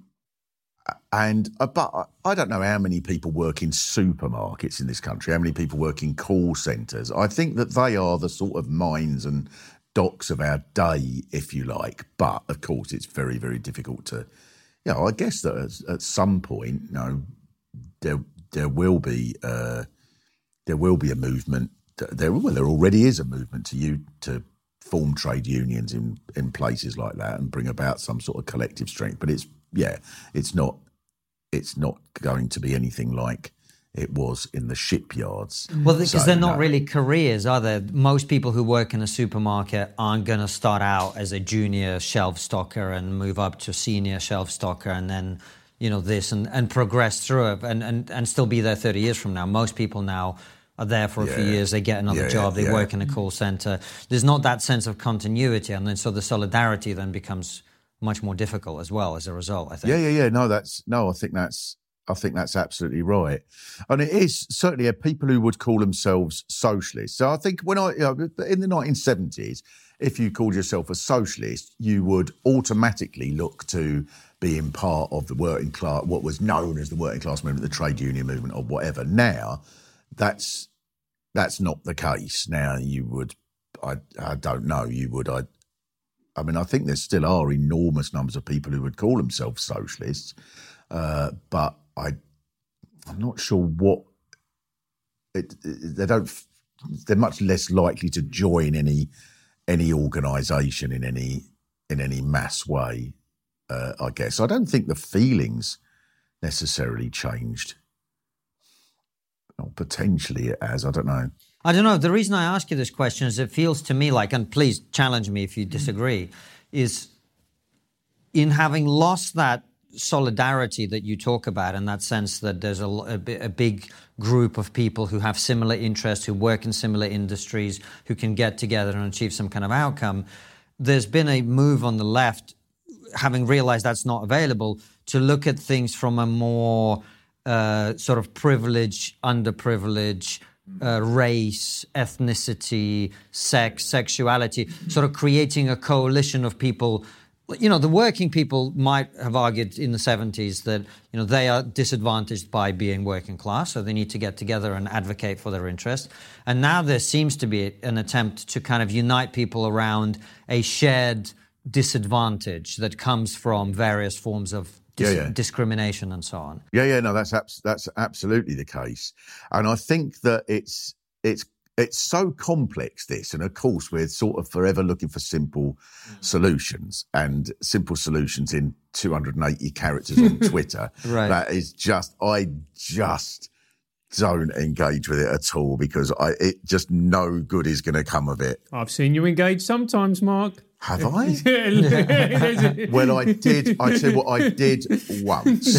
and uh, but I don't know how many people work in supermarkets in this country, how many people work in call centres. I think that they are the sort of mines and docks of our day, if you like. But, of course, it's very, very difficult to... You know, I guess that at, at some point, you know, there there will be uh, there will be a movement. There well, there already is a movement to you to form trade unions in, in places like that and bring about some sort of collective strength. But it's yeah, it's not it's not going to be anything like it was in the shipyards.
Well, because
So,
they're not
no.
really careers, are they? Most people who work in a supermarket aren't going to start out as a junior shelf stocker and move up to senior shelf stocker and then, you know, this and, and progress through it and, and, and still be there thirty years from now. Most people now are there for a few
Yeah.
years, they get another
Yeah,
job, they
yeah.
work in a call centre. There's not that sense of continuity, and then so the solidarity then becomes much more difficult as well as a result, I think.
Yeah, yeah, yeah. No, that's no. I think that's. I think that's absolutely right, and it is certainly a people who would call themselves socialists. So I think when I you know, in the nineteen seventies, if you called yourself a socialist, you would automatically look to being part of the working class, what was known as the working class movement, the trade union movement, or whatever. Now, that's that's not the case. Now you would, I I don't know, you would I. I mean, I think there still are enormous numbers of people who would call themselves socialists, uh, but I, I'm not sure what it, it, they don't. They're much less likely to join any any organisation in any in any mass way, uh, I guess. I don't think the feelings necessarily changed. Or potentially it has, I don't know.
I don't know. The reason I ask you this question is it feels to me like, and please challenge me if you disagree, is in having lost that solidarity that you talk about, in that sense that there's a, a, a big group of people who have similar interests, who work in similar industries, who can get together and achieve some kind of outcome. There's been a move on the left, having realized that's not available, to look at things from a more uh, sort of privilege, underprivilege, uh, race, ethnicity, sex, sexuality, sort of creating a coalition of people. You know, the working people might have argued in the seventies that, you know, they are disadvantaged by being working class, so they need to get together and advocate for their interests. And now there seems to be an attempt to kind of unite people around a shared disadvantage that comes from various forms of dis- yeah, yeah. discrimination and so on.
Yeah, yeah, no, that's abs- that's absolutely the case. And I think that it's it's It's so complex, this, and of course we're sort of forever looking for simple mm. solutions, and simple solutions in two hundred eighty characters on Twitter.
Right.
That is just, I just don't engage with it at all, because I it just no good is going to come of it.
I've seen you engage sometimes, Mark.
Have I? Well, I did. I tell you what, I did once.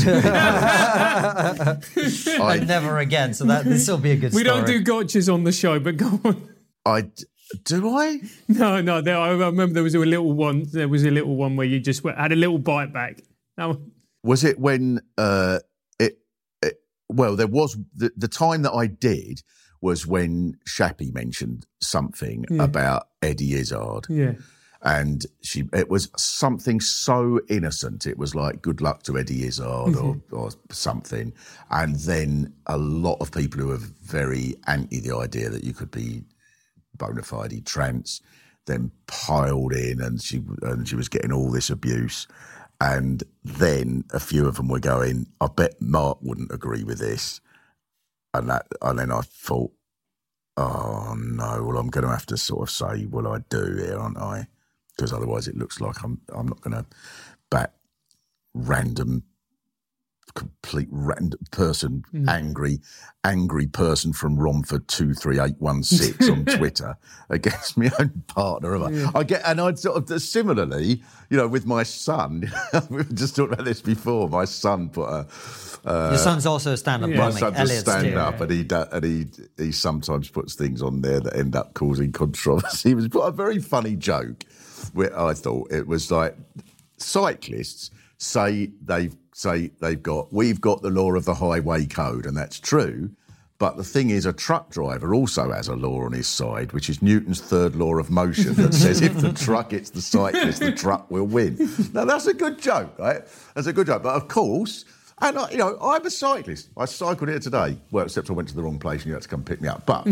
I never again. So that this will be a good.
We
story.
don't do gotchas on the show, but go on.
I do. I
no, no. There, I remember there was a little one. There was a little one where you just had a little bite back. That
was it when uh, it, it. Well, there was the, the time that I did was when Shappy mentioned something yeah. about Eddie Izzard.
Yeah.
And she, it was something so innocent. It was like, good luck to Eddie Izzard or, or something. And then a lot of people who are very anti the idea that you could be bona fide trans then piled in, and she and she was getting all this abuse. And then a few of them were going, I bet Mark wouldn't agree with this. And that, and then I thought, oh no, well, I'm going to have to sort of say, well, I do here, aren't I? Because otherwise it looks like I'm I'm not going to back random, complete random person, mm. angry, angry person from Romford two three eight one six on Twitter against my own partner. Yeah. I get, and I'd sort of similarly, you know, with my son. We were just talking about this before. My son put a. Uh,
Your son's also a stand-up
yeah.
comic.
My son's
Elliot's
a stand-up, and he and he he sometimes puts things on there that end up causing controversy. He was put a very funny joke. Where I thought it was like cyclists say they've say they've got we've got the law of the highway code, and that's true. But the thing is, a truck driver also has a law on his side, which is Newton's third law of motion, that says if the truck hits the cyclist, the truck will win. Now that's a good joke, right? That's a good joke. But of course, and I, you know, I'm a cyclist. I cycled here today. Well, except I went to the wrong place and you had to come pick me up. But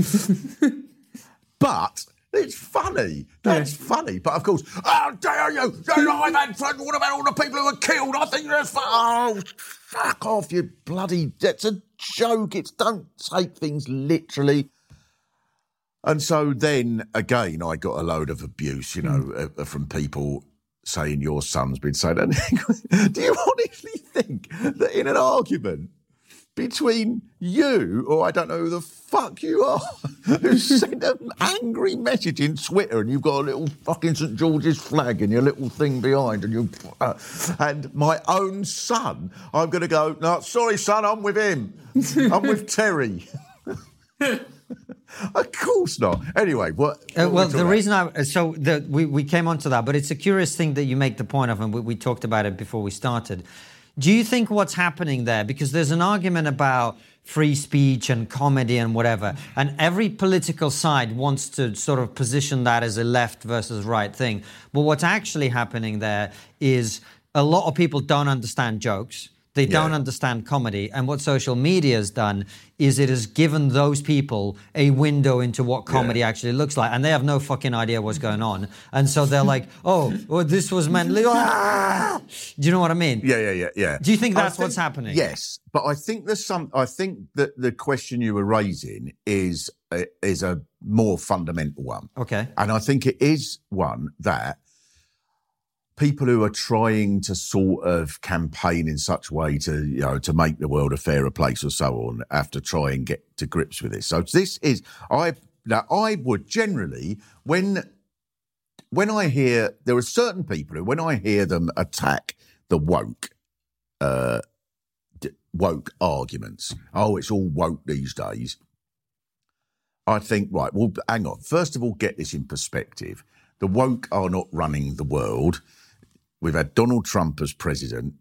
but. It's funny. That's yeah. funny. But of course, how dare you? I've had fun. What about all the people who were killed? I think that's fun. Oh, fuck off, you bloody... That's a joke. It's don't take things literally. And so then, again, I got a load of abuse, you know, mm. uh, from people saying your son's been saying that. Do you honestly think that in an argument between you, or I don't know who the fuck you are, who sent an angry message in Twitter, and you've got a little fucking St George's flag and your little thing behind, and you, uh, and my own son, I'm going to go, no, sorry, son, I'm with him. I'm with Terry. Of course not. Anyway, what? what
uh, well, we the reason about? I so the, we we came onto that, but it's a curious thing that you make the point of, and we, we talked about it before we started. Do you think what's happening there, because there's an argument about free speech and comedy and whatever, and every political side wants to sort of position that as a left versus right thing. But what's actually happening there is a lot of people don't understand jokes. They don't yeah. understand comedy. And what social media has done is it has given those people a window into what comedy yeah. actually looks like. And they have no fucking idea what's going on. And so they're like, oh, well, this was meant... Ah! Do you know what I mean?
Yeah, yeah, yeah, yeah.
Do you think that's
think,
what's happening?
Yes. But I think there's some... I think that the question you were raising is a, is a more fundamental one.
Okay.
And I think it is one that people who are trying to sort of campaign in such a way to, you know, to make the world a fairer place or so on, have to try and get to grips with this. So this is, I now I would generally, when when I hear, there are certain people who, when I hear them attack the woke, uh, woke arguments, oh, it's all woke these days, I think, right, well, hang on. First of all, get this in perspective. The woke are not running the world. We've had Donald Trump as president,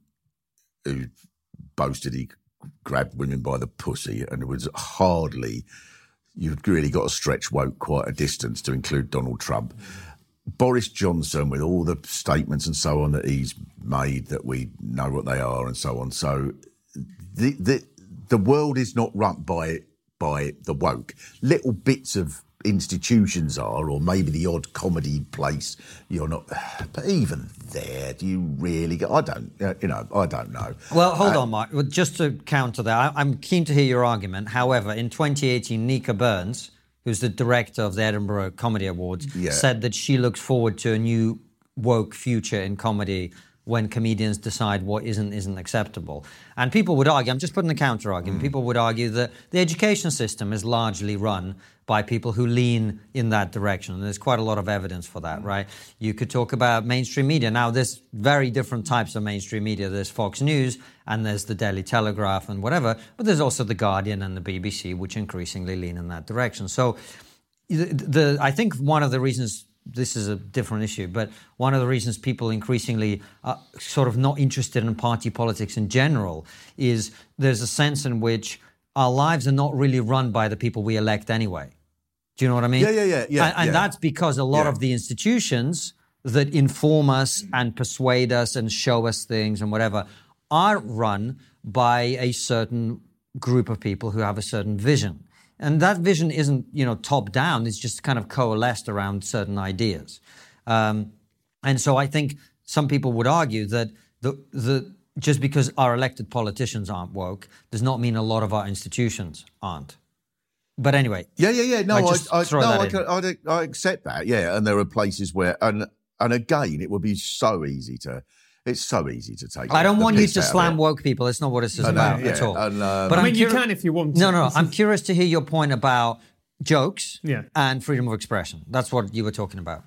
who boasted he grabbed women by the pussy, and it was hardly, you've really got to stretch woke quite a distance to include Donald Trump. Boris Johnson, with all the statements and so on that he's made, that we know what they are and so on. So the the the world is not run by by the woke. Little bits of institutions are, or maybe the odd comedy place you're not, but even there, do you really go, I don't, you know, I don't know.
Well, hold
uh,
on, Mark. Well, just to counter that, I'm keen to hear your argument. However, in twenty eighteen, Nika Burns, who's the director of the Edinburgh Comedy Awards,
yeah.
said that she looks forward to a new woke future in comedy when comedians decide what isn't isn't acceptable. And people would argue, I'm just putting a counter argument, mm. people would argue that the education system is largely run by people who lean in that direction. And there's quite a lot of evidence for that, right? You could talk about mainstream media. Now, there's very different types of mainstream media. There's Fox News and there's the Daily Telegraph and whatever, but there's also The Guardian and the B B C, which increasingly lean in that direction. So the, the I think one of the reasons, this is a different issue, but one of the reasons people increasingly are sort of not interested in party politics in general is there's a sense in which our lives are not really run by the people we elect anyway. Do you know what I mean?
Yeah, yeah, yeah. yeah
and and
yeah.
that's because a lot
yeah.
of the institutions that inform us and persuade us and show us things and whatever are run by a certain group of people who have a certain vision. And that vision isn't, you know, top down. It's just kind of coalesced around certain ideas. Um, and so I think some people would argue that the the just because our elected politicians aren't woke does not mean a lot of our institutions aren't. But anyway.
Yeah, yeah, yeah. No,
I,
I,
just
I,
throw
no,
that
I,
in.
can, I, I accept that, yeah. And there are places where, and and again, it would be so easy to, it's so easy to take.
I don't
the
want you
piss
to
out of
slam
it.
woke people. It's not what this is
And,
about
uh, yeah,
at all.
and, um,
but
I
I'm
mean, you
curi-
can if you want to.
No, no, I'm curious to hear your point about jokes
yeah.
and freedom of expression. That's what you were talking about.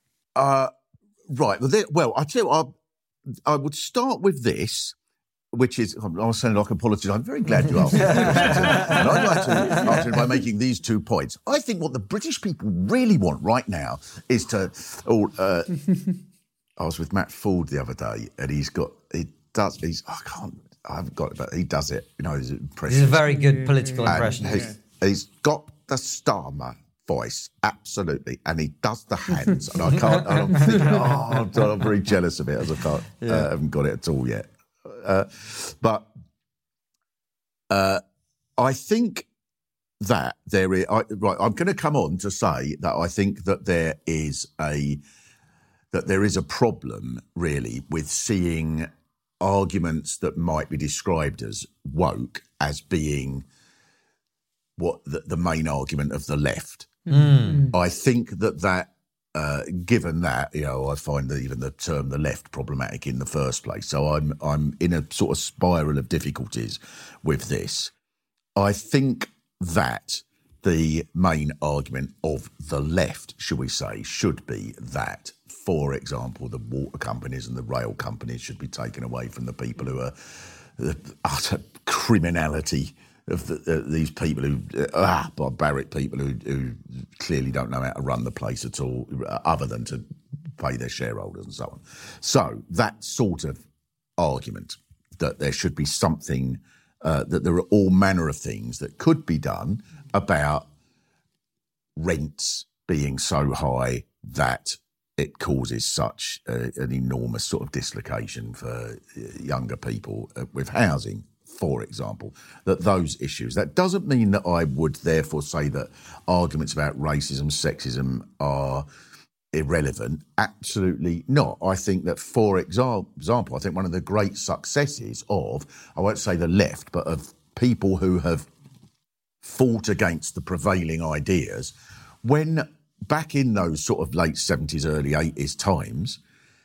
Uh, right. Well, there, well, I tell you, I, I would start with this, which is, I was sounding like a politician. I'm very glad you asked me that question. And I'd like to answer it by making these two points. I think what the British people really want right now is to, or, uh, I was with Matt Ford the other day, and he's got, he does, he's, I can't, I haven't got it, but he does it, you know, his impression.
This is a very good political
And
impression.
He's, he's got the Starmer voice, absolutely, and he does the hands, and I can't, and I'm thinking, oh, I'm, I'm very jealous of it, as I can't,
Yeah.
uh, haven't got it at all yet. Uh, but uh, I think that there is, I, right, I'm going to come on to say that I think that there is a, that there is a problem, really, with seeing arguments that might be described as woke as being what the, the main argument of the left.
Mm.
I think that that, uh, given that, you know, I find that even the term the left problematic in the first place. So I'm I'm in a sort of spiral of difficulties with this. I think that the main argument of the left, should we say, should be that, for example, the water companies and the rail companies should be taken away from the people who are the utter criminality of the, uh, these people who, uh, ah, barbaric people who, who clearly don't know how to run the place at all, uh, other than to pay their shareholders and so on. So that sort of argument that there should be something, uh, that there are all manner of things that could be done about rents being so high that it causes such uh, an enormous sort of dislocation for younger people uh, with housing, for example, that those issues. That doesn't mean that I would therefore say that arguments about racism, sexism are irrelevant. Absolutely not. I think that, for example, I think one of the great successes of, I won't say the left, but of people who have fought against the prevailing ideas, when back in those sort of late seventies, early eighties times,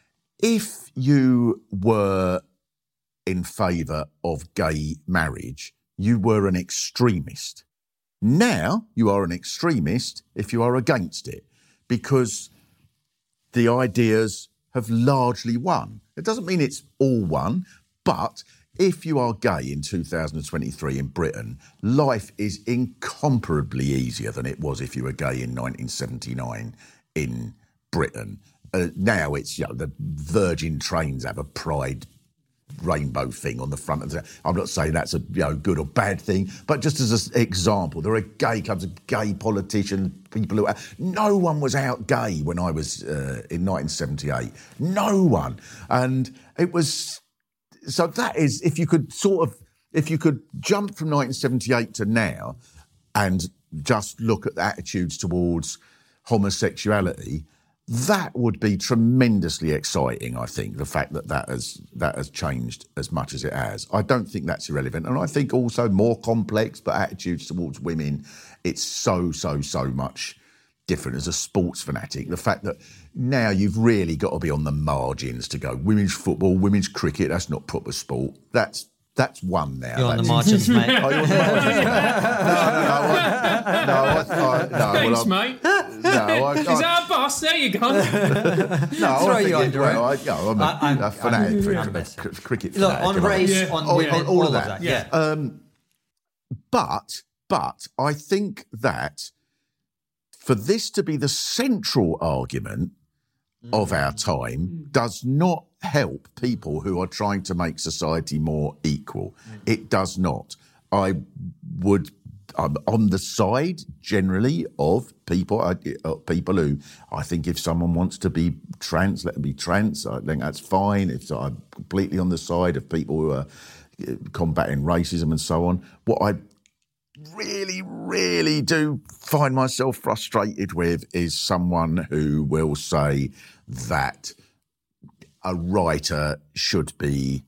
if you were in favour of gay marriage, you were an extremist. Now you are an extremist if you are against it, because the ideas have largely won. It doesn't mean it's all won, but if you are gay in two thousand twenty-three in Britain, life is incomparably easier than it was if you were gay in nineteen seventy-nine in Britain. Uh, now it's, you know, the Virgin trains have a pride rainbow thing on the front of the... I'm not saying that's a, you know, good or bad thing, but just as an example, there are gay clubs, gay politicians, people who... No one was out gay when I was uh, in nineteen seventy-eight. No one. And it was... So that is, if you could sort of... If you could jump from nineteen seventy-eight to now and just look at the attitudes towards homosexuality... That would be tremendously exciting, I think, the fact that that has, that has changed as much as it has. I don't think that's irrelevant. And I think also more complex, but attitudes towards women, it's so, so, so much different. As a sports fanatic, the fact that now you've really got to be on the margins to go, women's football, women's cricket, that's not proper sport. That's That's one now.
You're on the margins, mate.
Oh, you're on the margins. no, no, no. I, no, I, I, no
Thanks,
well,
mate.
No, I,
Is that a bus? There you go.
No,
Throw
I
you
think
under
it,
it.
well, I, you know, I'm a,
I- I'm-
a fanatic
I'm-
for
I'm-
cr- cr- cricket.
Look,
fanatic,
on
and I-
race,
Yeah.
on
Oh,
women,
on all
all
of
of
that.
that.
Yeah.
Yeah.
Um, but, but I think that for this to be the central argument of our time does not help people who are trying to make society more equal. It does not. I would, I'm on the side generally of people, uh, people who, I think if someone wants to be trans, let them be trans. I think that's fine. If so, I'm completely on the side of people who are combating racism and so on. What I really, really do find myself frustrated with is someone who will say that a writer should be,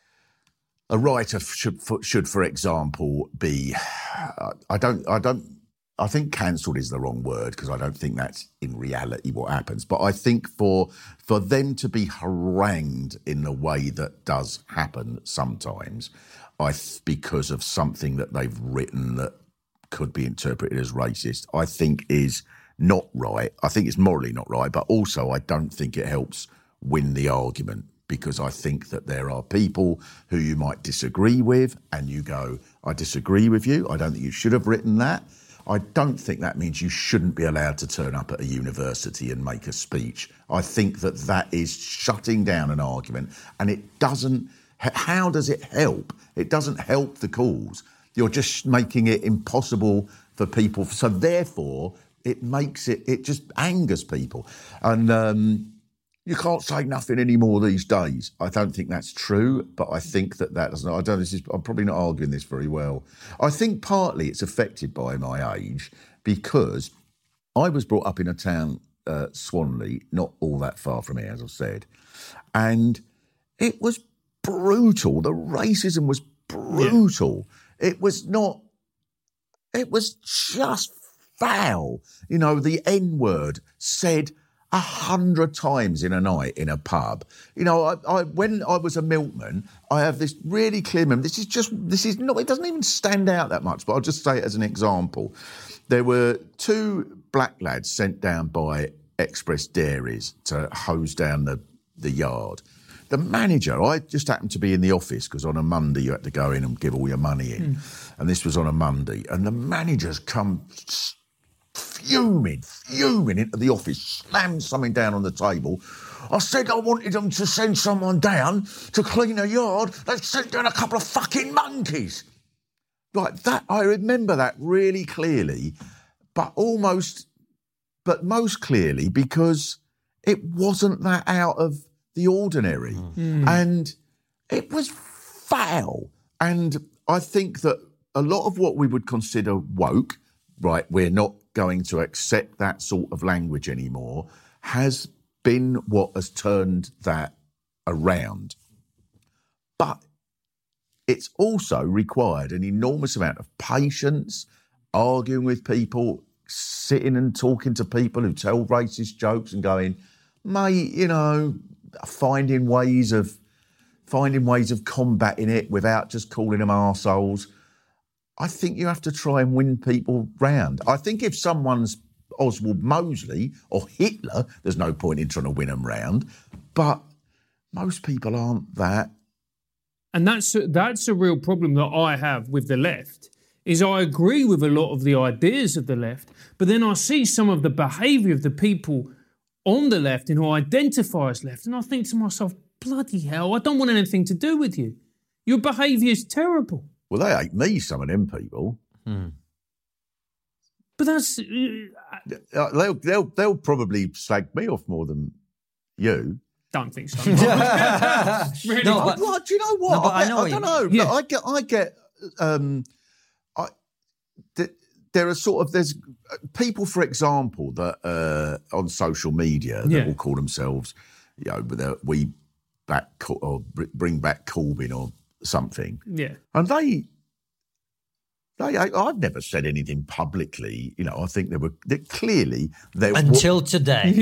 a writer should, should, for example, be, I don't, I don't, I think cancelled is the wrong word because I don't think that's in reality what happens. But I think for for them to be harangued in the way that does happen sometimes, I th- because of something that they've written that could be interpreted as racist, I think is not right. I think it's morally not right, but also I don't think it helps win the argument, because I think that there are people who you might disagree with and you go, I disagree with you. I don't think you should have written that. I don't think that means you shouldn't be allowed to turn up at a university and make a speech. I think that that is shutting down an argument, and it doesn't, how does it help? It doesn't help the cause. You're just making it impossible for people. So therefore, it makes it, it just angers people. And um, you can't say nothing anymore these days. I don't think that's true, but I think that that doesn't, I don't, this is, I'm probably not arguing this very well. I think partly it's affected by my age, because I was brought up in a town, uh, Swanley, not all that far from here, as I've said, and it was brutal. The racism was brutal. Yeah. It was not, it was just foul. You know, the N-word said a hundred times in a night in a pub. You know, I, I when I was a milkman, I have this really clear memory. This is just, this is not, it doesn't even stand out that much, but I'll just say it as an example. There were two black lads sent down by Express Dairies to hose down the, the yard. The manager, I just happened to be in the office because on a Monday you had to go in and give all your money in. Mm. And this was on a Monday. And the manager's come fuming, fuming into the office, slammed something down on the table. I said I wanted them to send someone down to clean a yard. They've sent down a couple of fucking monkeys. Like that, I remember that really clearly, but almost, but most clearly because it wasn't that out of the ordinary. Mm. And it was foul. And I think that a lot of what we would consider woke, right, we're not going to accept that sort of language anymore, has been what has turned that around. But it's also required an enormous amount of patience, arguing with people, sitting and talking to people who tell racist jokes and going, mate, you know, finding ways of finding ways of combating it without just calling them arseholes. I think you have to try and win people round. I think if someone's Oswald Mosley or Hitler, there's no point in trying to win them round. But most people aren't that.
And that's a, that's a real problem that I have with the left, is I agree with a lot of the ideas of the left, but then I see some of the behaviour of the people on the left and who identify as left, and I think to myself, bloody hell, I don't want anything to do with you. Your behaviour is terrible.
Well, they hate me, some of them people.
Hmm. But that's...
Uh, they'll, they'll, they'll probably slag me off more than you.
Don't think so.
Really? No, but, what, do you know what?
No, but
I,
I, know
I don't know.
Yeah.
I get, I get, um, I, th- there are sort of, there's people, for example, that uh, on social media that
yeah.
will call themselves, you know, we back or bring back Corbyn or something.
Yeah.
And they, they, I, I've never said anything publicly. You know, I think they were they, clearly they
until w- today.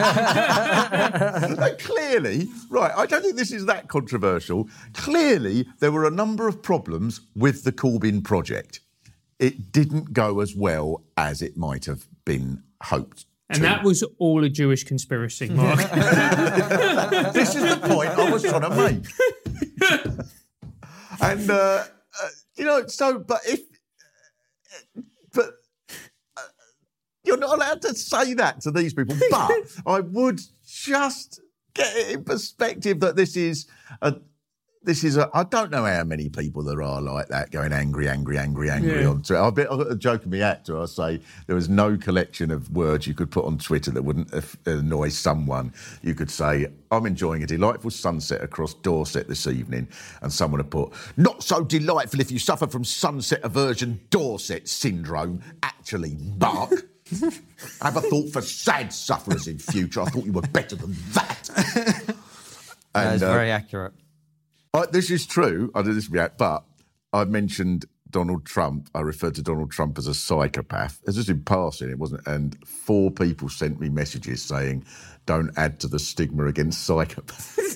Yeah.
they clearly, right. I don't think this is that controversial. Clearly, there were a number of problems with the Corbyn project. It didn't go as well as it might have been hoped.
And to. That was all a Jewish conspiracy, Mark.
This is the point I was trying to make. And uh, uh, you know, so but if. But uh, you're not allowed to say that to these people. But I would just get it in perspective that this is a, this is a. I don't know how many people there are like that, going angry, angry, angry, angry
yeah.
on Twitter. I've got a joke in my actor. I say there was no collection of words you could put on Twitter that wouldn't annoy someone. You could say, "I'm enjoying a delightful sunset across Dorset this evening," and someone would put, "Not so delightful if you suffer from sunset aversion Dorset syndrome. Actually, Mark, have a thought for sad sufferers in future. I thought you were better than that."
That is uh, very accurate.
I, this is true. I did this react, but I mentioned Donald Trump. I referred to Donald Trump as a psychopath. It's just in passing, it wasn't. And four people sent me messages saying, "Don't add to the stigma against psychopaths."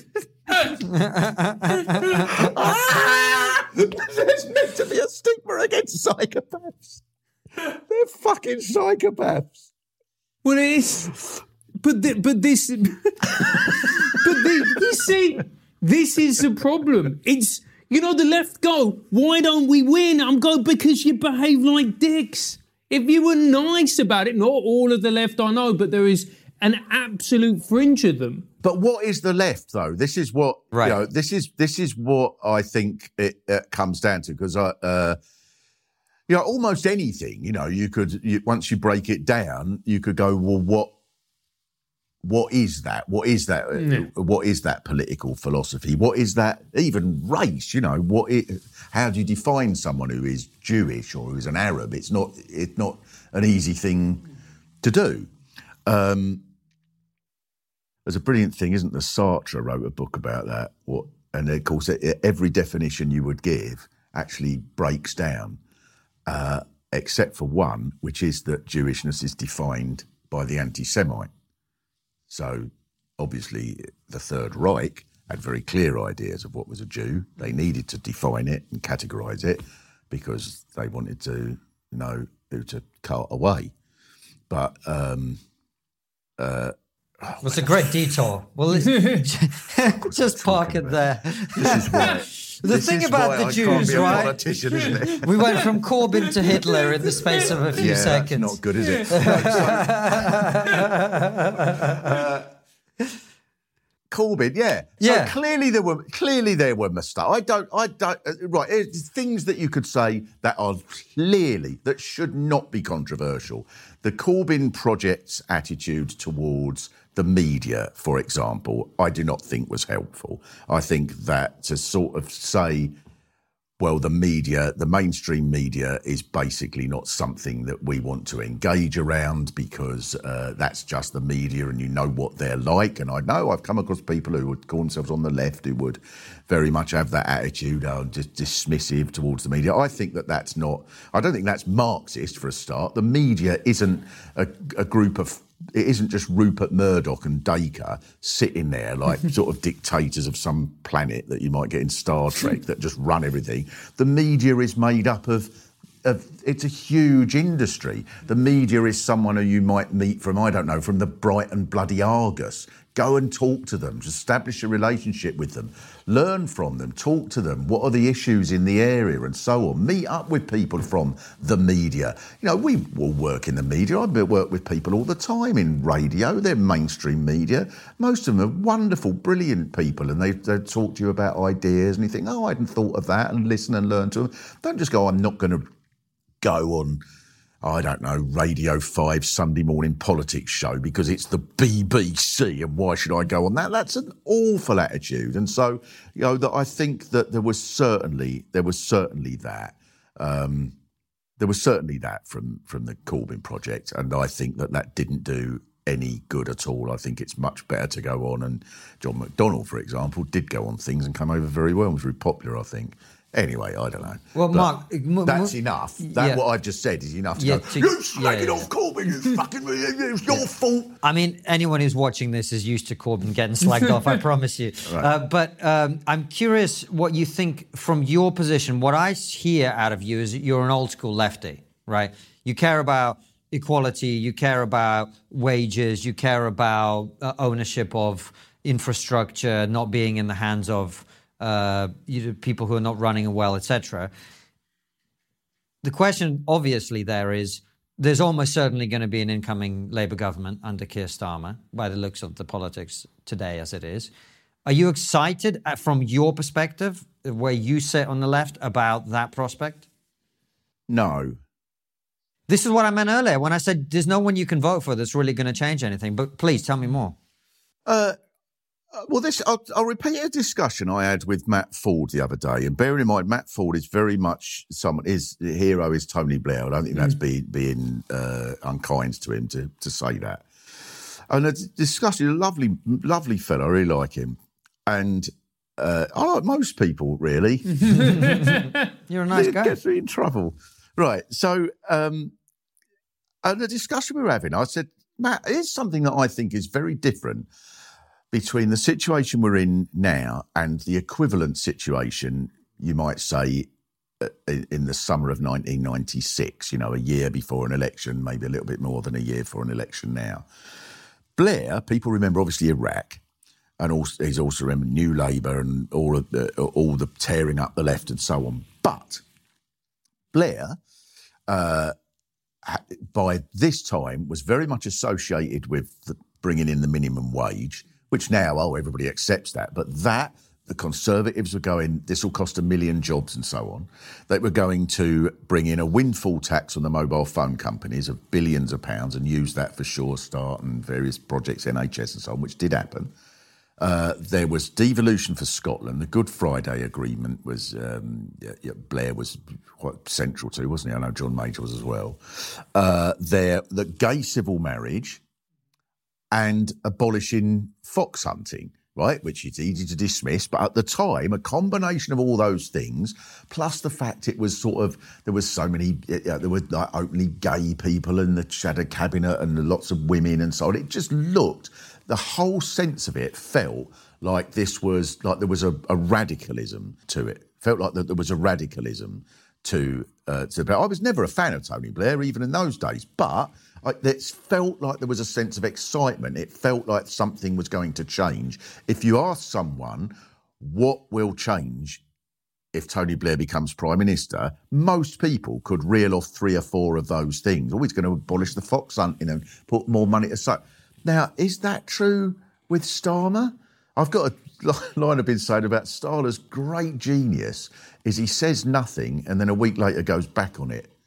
There's meant to be a stigma against psychopaths. They're fucking psychopaths.
Well, it is. But the, but this. But the, you see. This is the problem. It's, you know, the left go, why don't we win? I'm going, because you behave like dicks. If you were nice about it, not all of the left I know, but there is an absolute fringe of them.
But what is the left, though? This is what,
right.
you know, this is this is what I think it, it comes down to, because I, uh, you know, almost anything, you know, you could, you, once you break it down, you could go, well, what, What is that? What is that?
Yeah.
What is that political philosophy? What is that even race? You know, what? It, how do you define someone who is Jewish or who is an Arab? It's not. It's not an easy thing to do. Um, there's a brilliant thing, isn't there? Sartre wrote a book about that. What? And of course, every definition you would give actually breaks down, uh, except for one, which is that Jewishness is defined by the anti-Semite. So, obviously, the Third Reich had very clear ideas of what was a Jew. They needed to define it and categorise it because they wanted to know who to cart away. But, um... Uh,
oh, it's a great detour. Well, just park it there.
This is why...
The
this
thing about the
I
Jews,
can't be a
right?
politician, isn't it?
We went from Corbyn to Hitler in the space of a few
yeah,
seconds.
That's not good, is it? uh, Corbyn, yeah. So
yeah.
clearly there were clearly there were mistakes. I don't. I don't. Uh, right, it's things that you could say that are clearly that should not be controversial. The Corbyn project's attitude towards the media, for example, I do not think was helpful. I think that to sort of say, well, the media, the mainstream media is basically not something that we want to engage around because uh, that's just the media and you know what they're like. And I know I've come across people who would call themselves on the left who would very much have that attitude, uh, just dismissive towards the media. I think that that's not, I don't think that's Marxist for a start. The media isn't a, a group of it isn't just Rupert Murdoch and Dacre sitting there like sort of dictators of some planet that you might get in Star Trek that just run everything. The media is made up of, of, it's a huge industry. The media is someone who you might meet from, I don't know, from the Brighton bloody Argus. Go and talk to them, establish a relationship with them, learn from them, talk to them. What are the issues in the area and so on? Meet up with people from the media. You know, we all work in the media. I work with people all the time in radio. They're mainstream media. Most of them are wonderful, brilliant people, and they, they talk to you about ideas and you think, oh, I hadn't thought of that, and listen and learn to them. Don't just go, I'm not going to go on, I don't know, Radio five Sunday morning politics show because it's the B B C and why should I go on that? That's an awful attitude. And so, you know, that I think that there was certainly, there was certainly that. Um, there was certainly that from, from the Corbyn project. And I think that that didn't do any good at all. I think it's much better to go on. And John McDonnell, for example, did go on things and come over very well and was very popular, I think. Anyway, I don't know.
Well,
but
Mark, m-
that's
m-
enough. That
yeah.
what I've just said is enough to
Yeah,
go,
to-
you slagging
yeah, yeah,
off Corbyn, you fucking, it's your yeah. fault.
I mean, anyone who's watching this is used to Corbyn getting slagged off, I promise you.
Right.
Uh, but um, I'm curious what you think from your position. What I hear out of you is that you're an old school lefty, right? You care about equality, you care about wages, you care about uh, ownership of infrastructure, not being in the hands of Uh, you know, people who are not running well, et cetera. The question, obviously, there is there's almost certainly going to be an incoming Labour government under Keir Starmer, by the looks of the politics today as it is. Are you excited, uh, from your perspective, where you sit on the left, about that prospect?
No.
This is what I meant earlier when I said there's no one you can vote for that's really going to change anything. But please tell me more. Uh,
Well, this I'll, I'll repeat a discussion I had with Matt Ford the other day, and bearing in mind Matt Ford is very much someone. His hero is Tony Blair. I don't think that's mm. being being uh, unkind to him to to say that. And a discussion, a lovely, lovely fellow. I really like him, and uh, I like most people really.
You're a nice
it
guy.
Gets me in trouble, right? So, um, and the discussion we were having, I said, Matt, here's something that I think is very different between the situation we're in now and the equivalent situation, you might say, in the summer of nineteen ninety-six, you know, a year before an election, maybe a little bit more than a year for an election now. Blair, people remember obviously Iraq, and also, he's also remembered New Labour and all of the, all the tearing up the left and so on. But Blair, uh, by this time, was very much associated with the bringing in the minimum wage, which now, oh, everybody accepts that. But that, the Conservatives were going, this will cost a million jobs and so on. They were going to bring in a windfall tax on the mobile phone companies of billions of pounds and use that for Sure Start and various projects, N H S and so on, which did happen. Uh, there was devolution for Scotland. The Good Friday Agreement was, um, yeah, yeah, Blair was quite central to, wasn't he? I know John Major was as well. Uh, there, the gay civil marriage, and abolishing fox hunting, right, which is easy to dismiss. But at the time, a combination of all those things, plus the fact it was sort of, there was so many, uh, there were like openly gay people in the shadow cabinet and lots of women and so on. It just looked, the whole sense of it felt like this was, like there was a, a radicalism to it. Felt like that there was a radicalism to, uh, to, I was never a fan of Tony Blair, even in those days, but it felt like there was a sense of excitement. It felt like something was going to change. If you ask someone, what will change if Tony Blair becomes Prime Minister, most people could reel off three or four of those things. Oh, he's going to abolish the fox hunting and put more money aside. Now, is that true with Starmer? I've got a line I've been saying about Starmer's great genius is he says nothing and then a week later goes back on it.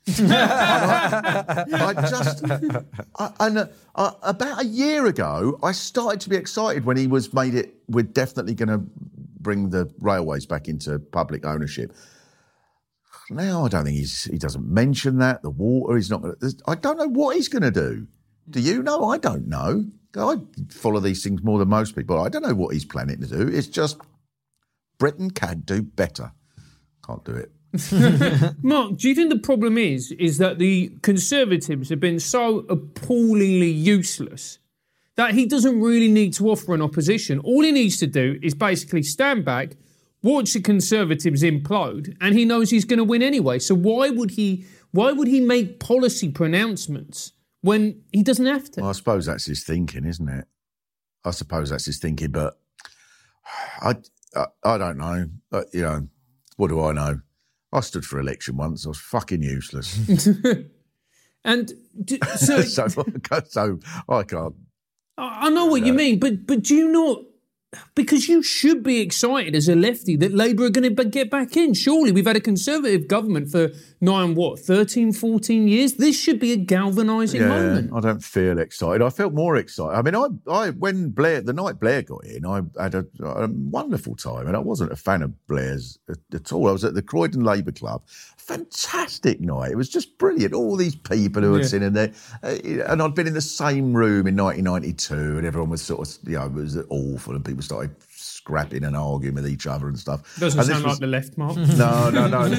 I, I just, I, and uh, uh, about a year ago, I started to be excited when he was made it. We're definitely going to bring the railways back into public ownership. Now I don't think he's. He doesn't mention that the water. He's not. Gonna, I don't know what he's going to do. Do you know? I don't know. I follow these things more than most people. I don't know what he's planning to do. It's just Britain can do better. Can't do it.
Mark, do you think the problem is is that the Conservatives have been so appallingly useless that he doesn't really need to offer an opposition? All he needs to do is basically stand back, watch the Conservatives implode, and he knows he's going to win anyway. So why would he? Why would he make policy pronouncements when he doesn't have to?
Well, I suppose that's his thinking, isn't it? I suppose that's his thinking, but I, I, I don't know. But, you know, what do I know? I stood for election once. I was fucking useless.
and do, so,
so, so I can't.
I know what you mean, but but do you not? Because you should be excited as a lefty that Labour are going to get back in. Surely we've had a Conservative government for nine, what, thirteen, fourteen years? This should be a galvanising
yeah,
moment.
I don't feel excited. I felt more excited. I mean, I, I when Blair, the night Blair got in, I had a, a wonderful time, and I wasn't a fan of Blair's at, at all. I was at the Croydon Labour Club. Fantastic night. It was just brilliant. All these people who had
Yeah.
seen in there. Uh, and I'd been in the same room in nineteen ninety-two, and everyone was sort of, you know, it was awful, and people started scrapping and arguing with each other and stuff.
Doesn't
and
sound
was,
like the left, Mark.
No, no, no.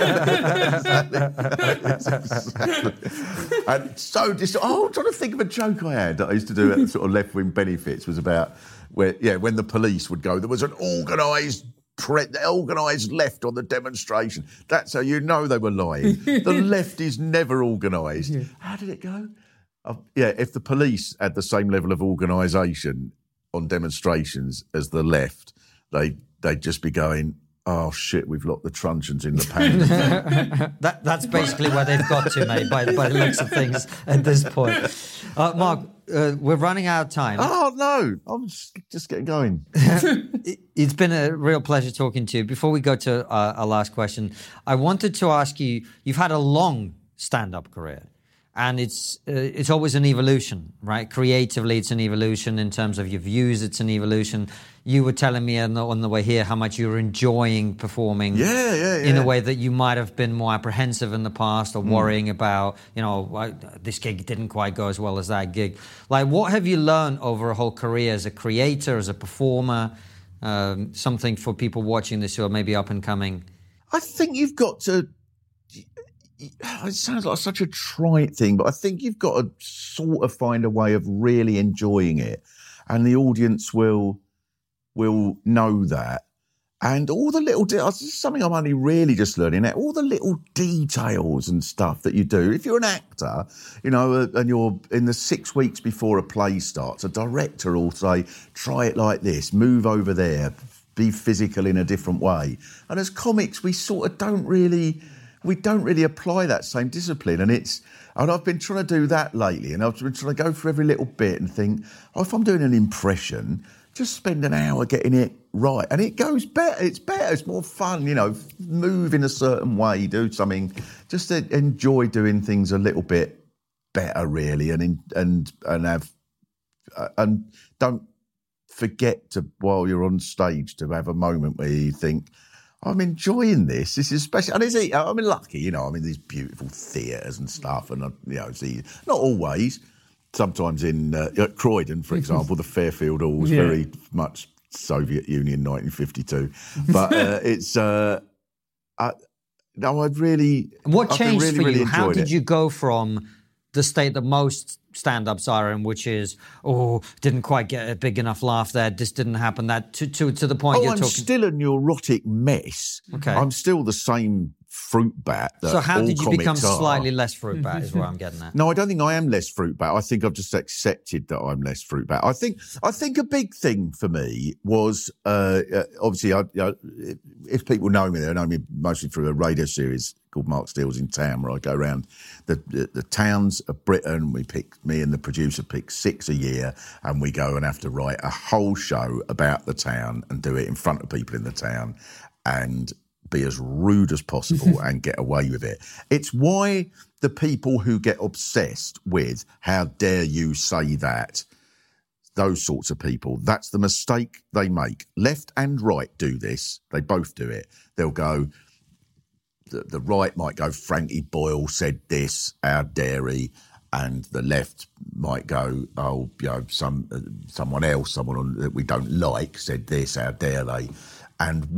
Exactly. And so, just, oh, I'm trying to think of a joke I had that I used to do at sort of left-wing benefits was about, where, yeah, when the police would go, there was an organised Pre- organised left on the demonstration. That's how you know they were lying. The left is never organised. Yeah. How did it go? Uh, yeah, if the police had the same level of organisation on demonstrations as the left, they, they'd just be going, oh, shit, we've locked the truncheons in the pan.
that, that's basically where they've got to, mate, by, by the looks of things at this point. Uh, Mark, uh, we're running out of time.
Oh, no, I'm just, just getting going.
it, it's been a real pleasure talking to you. Before we go to uh, our last question, I wanted to ask you, you've had a long stand-up career. And it's uh, it's always an evolution, right? Creatively, it's an evolution. In terms of your views, it's an evolution. You were telling me on the, on the way here how much you were enjoying performing
yeah, yeah, yeah.
in a way that you might have been more apprehensive in the past or
mm.
worrying about, you know, I, this gig didn't quite go as well as that gig. Like, what have you learned over a whole career as a creator, as a performer, um, something for people watching this who are maybe up and coming?
I think you've got to... It sounds like such a trite thing, but I think you've got to sort of find a way of really enjoying it, and the audience will will know that. And all the little details, this is something I'm only really just learning now, all the little details and stuff that you do. If you're an actor, you know, and you're in the six weeks before a play starts, a director will say, try it like this, move over there, be physical in a different way. And as comics, we sort of don't really... we don't really apply that same discipline. And it's, and I've been trying to do that lately, and I've been trying to go through every little bit and think, oh, if I'm doing an impression, just spend an hour getting it right. And it goes better, it's better, it's more fun, you know, move in a certain way, do something, just to enjoy doing things a little bit better, really, and and and have, uh, and don't forget to, while you're on stage, to have a moment where you think, I'm enjoying this. This is special. And it's, I'm lucky, you know, I'm in these beautiful theatres and stuff. And, you know, see, not always. Sometimes in uh, at Croydon, for example, the Fairfield Hall was yeah. very much Soviet Union nineteen fifty-two. But uh, it's, uh, I, no, I'd really...
What
I've
changed
really,
for
really
you? How did
it.
you go from the state that most stand-ups are in, which is, oh, didn't quite get a big enough laugh there, this didn't happen, that, to to, to the point
oh,
you're
I'm
talking...
still a neurotic mess.
Okay.
I'm still the same fruit bat that
So how
all
did you become
comics are.
slightly less fruit bat, is what I'm getting at.
No, I don't think I am less fruit bat. I think I've just accepted that I'm less fruit bat. I think I think a big thing for me was, uh, uh, obviously, I, you know, if people know me, they know me mostly through a radio series called Mark Steele's in Town, where I go around the, the, the towns of Britain. We pick, me and the producer pick six a year, and we go and have to write a whole show about the town and do it in front of people in the town and be as rude as possible and get away with it. It's why the people who get obsessed with how dare you say that, those sorts of people, that's the mistake they make. Left and right do this. They both do it. They'll go, the, the right might go, Frankie Boyle said this, how dare he? And the left might go, oh, you know, some uh, someone else, someone on, that we don't like said this, how dare they? And what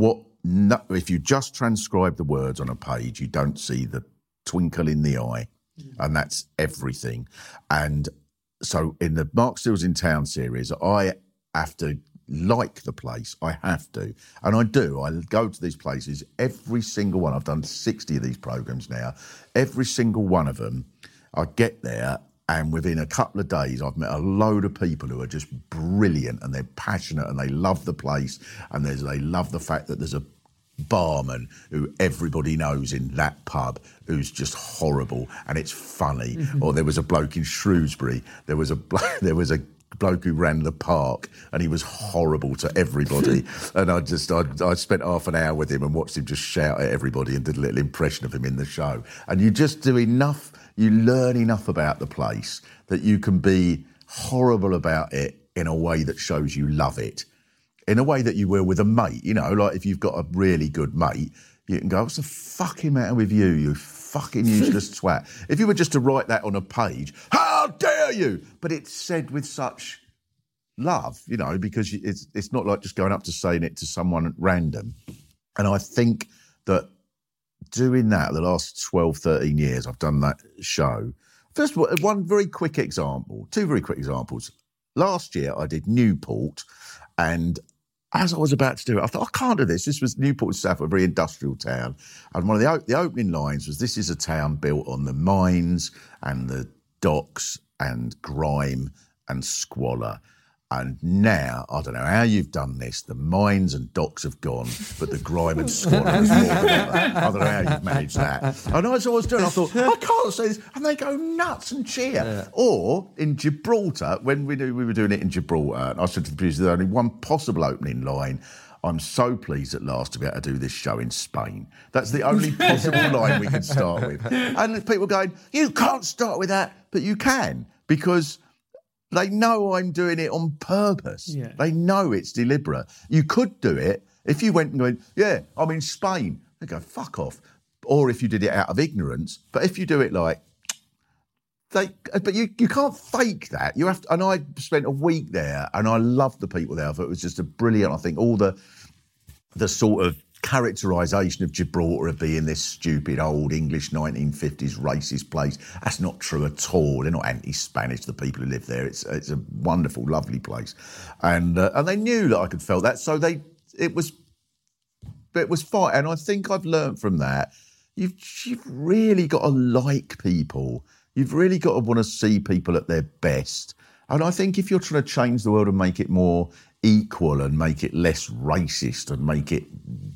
no, if you just transcribe the words on a page, you don't see the twinkle in the eye, and that's everything. And so in the Mark Steele's in Town series, I have to like the place. I have to. And I do. I go to these places, every single one. I've done sixty of these programmes now. Every single one of them, I get there, and within a couple of days, I've met a load of people who are just brilliant, and they're passionate, and they love the place, and there's, they love the fact that there's a barman who everybody knows in that pub who's just horrible, and it's funny. Mm-hmm. Or there was a bloke in Shrewsbury. There was a blo- there was a bloke who ran the park, and he was horrible to everybody. And I just I, I spent half an hour with him and watched him just shout at everybody and did a little impression of him in the show. And you just do enough. You learn enough about the place that you can be horrible about it in a way that shows you love it. In a way that you will with a mate, you know, like if you've got a really good mate, you can go, what's the fucking matter with you, you fucking useless twat? If you were just to write that on a page, how dare you? But it's said with such love, you know, because it's it's not like just going up to saying it to someone at random. And I think that doing that the last twelve, thirteen years, I've done that show. First of all, one very quick example, two very quick examples. Last year I did Newport, and as I was about to do it, I thought, I can't do this. This was Newport, Stafford, a very industrial town. And one of the, the opening lines was, this is a town built on the mines and the docks and grime and squalor. And now, I don't know how you've done this, the mines and docks have gone, but the grime and squalor is more than ever. I don't know how you've managed that. And as I was doing, I thought, I can't say this. And they go nuts and cheer. Yeah. Or in Gibraltar, when we knew we were doing it in Gibraltar, and I said to the producer, there's only one possible opening line. I'm so pleased at last to be able to do this show in Spain. That's the only possible line we can start with. And people going, you can't start with that, but you can, because they know I'm doing it on purpose. Yeah. They know it's deliberate. You could do it if you went and went, yeah, I'm in Spain. They go, fuck off. Or if you did it out of ignorance. But if you do it like, they, but you, you can't fake that. You have to, and I spent a week there, and I loved the people there. I thought it was just a brilliant, I think all the the sort of characterisation of Gibraltar of being this stupid old English nineteen fifties racist place. That's not true at all. They're not anti-Spanish, the people who live there. It's it's a wonderful, lovely place, and uh, and they knew that I could feel that, so they it was it was fine. And I think I've learned from that. You've you've really got to like people. You've really got to want to see people at their best. And I think if you're trying to change the world and make it more equal and make it less racist and make it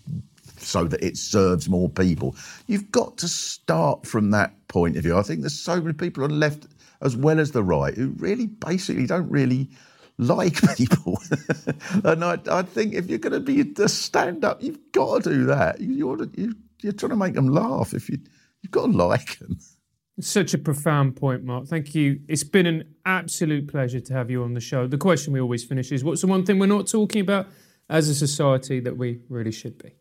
so that it serves more people, you've got to start from that point of view. I think there's so many people on the left as well as the right who really basically don't really like people. And I, I think if you're going to be a stand-up, you've got to do that. You, you ought to, you, you're trying to make them laugh. If you, you've got to like them.
Such a profound point, Mark. Thank you. It's been an absolute pleasure to have you on the show. The question we always finish is, what's the one thing we're not talking about as a society that we really should be?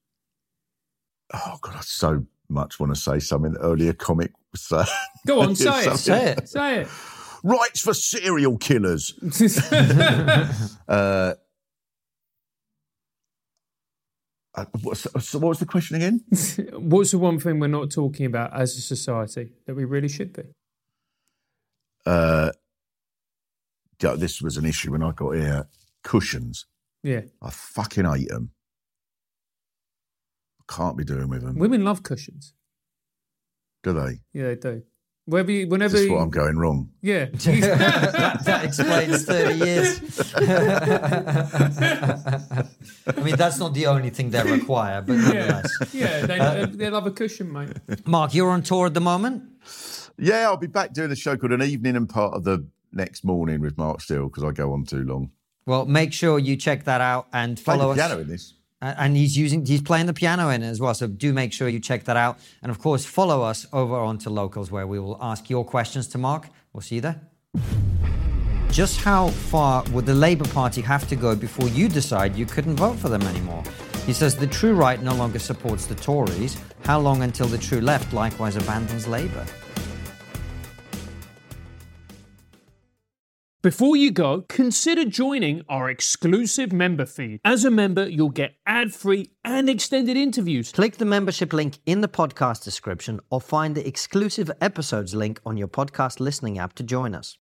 Oh, God, I so much want to say something that earlier comic was saying.
Go on, say it. Say it. Say it.
Rights for serial killers. uh, Uh, what's, so what was the question again?
What's the one thing we're not talking about as a society that we really should be?
Uh, yeah, this was an issue when I got here. Cushions.
Yeah.
I fucking hate them. I can't be doing with them.
Women love cushions.
Do they?
Yeah, they do. Whenever you, whenever
Is this
you,
what I'm going wrong?
Yeah.
that, that explains thirty years. I mean, that's not the only thing they require, but nonetheless.
Yeah, yeah they, they love a cushion, mate.
Mark, you're on tour at the moment?
Yeah, I'll be back doing a show called An Evening and part of the next morning with Mark Steele because I go on too long.
Well, make sure you check that out and follow us.
Play the piano in this.
And he's using, he's playing the piano in it as well. So do make sure you check that out. And of course, follow us over onto Locals, where we will ask your questions to Mark. We'll see you there. Just how far would the Labour Party have to go before you decide you couldn't vote for them anymore? He says the true right no longer supports the Tories. How long until the true left likewise abandons Labour?
Before you go, consider joining our exclusive member feed. As a member, you'll get ad-free and extended interviews.
Click the membership link in the podcast description or find the exclusive episodes link on your podcast listening app to join us.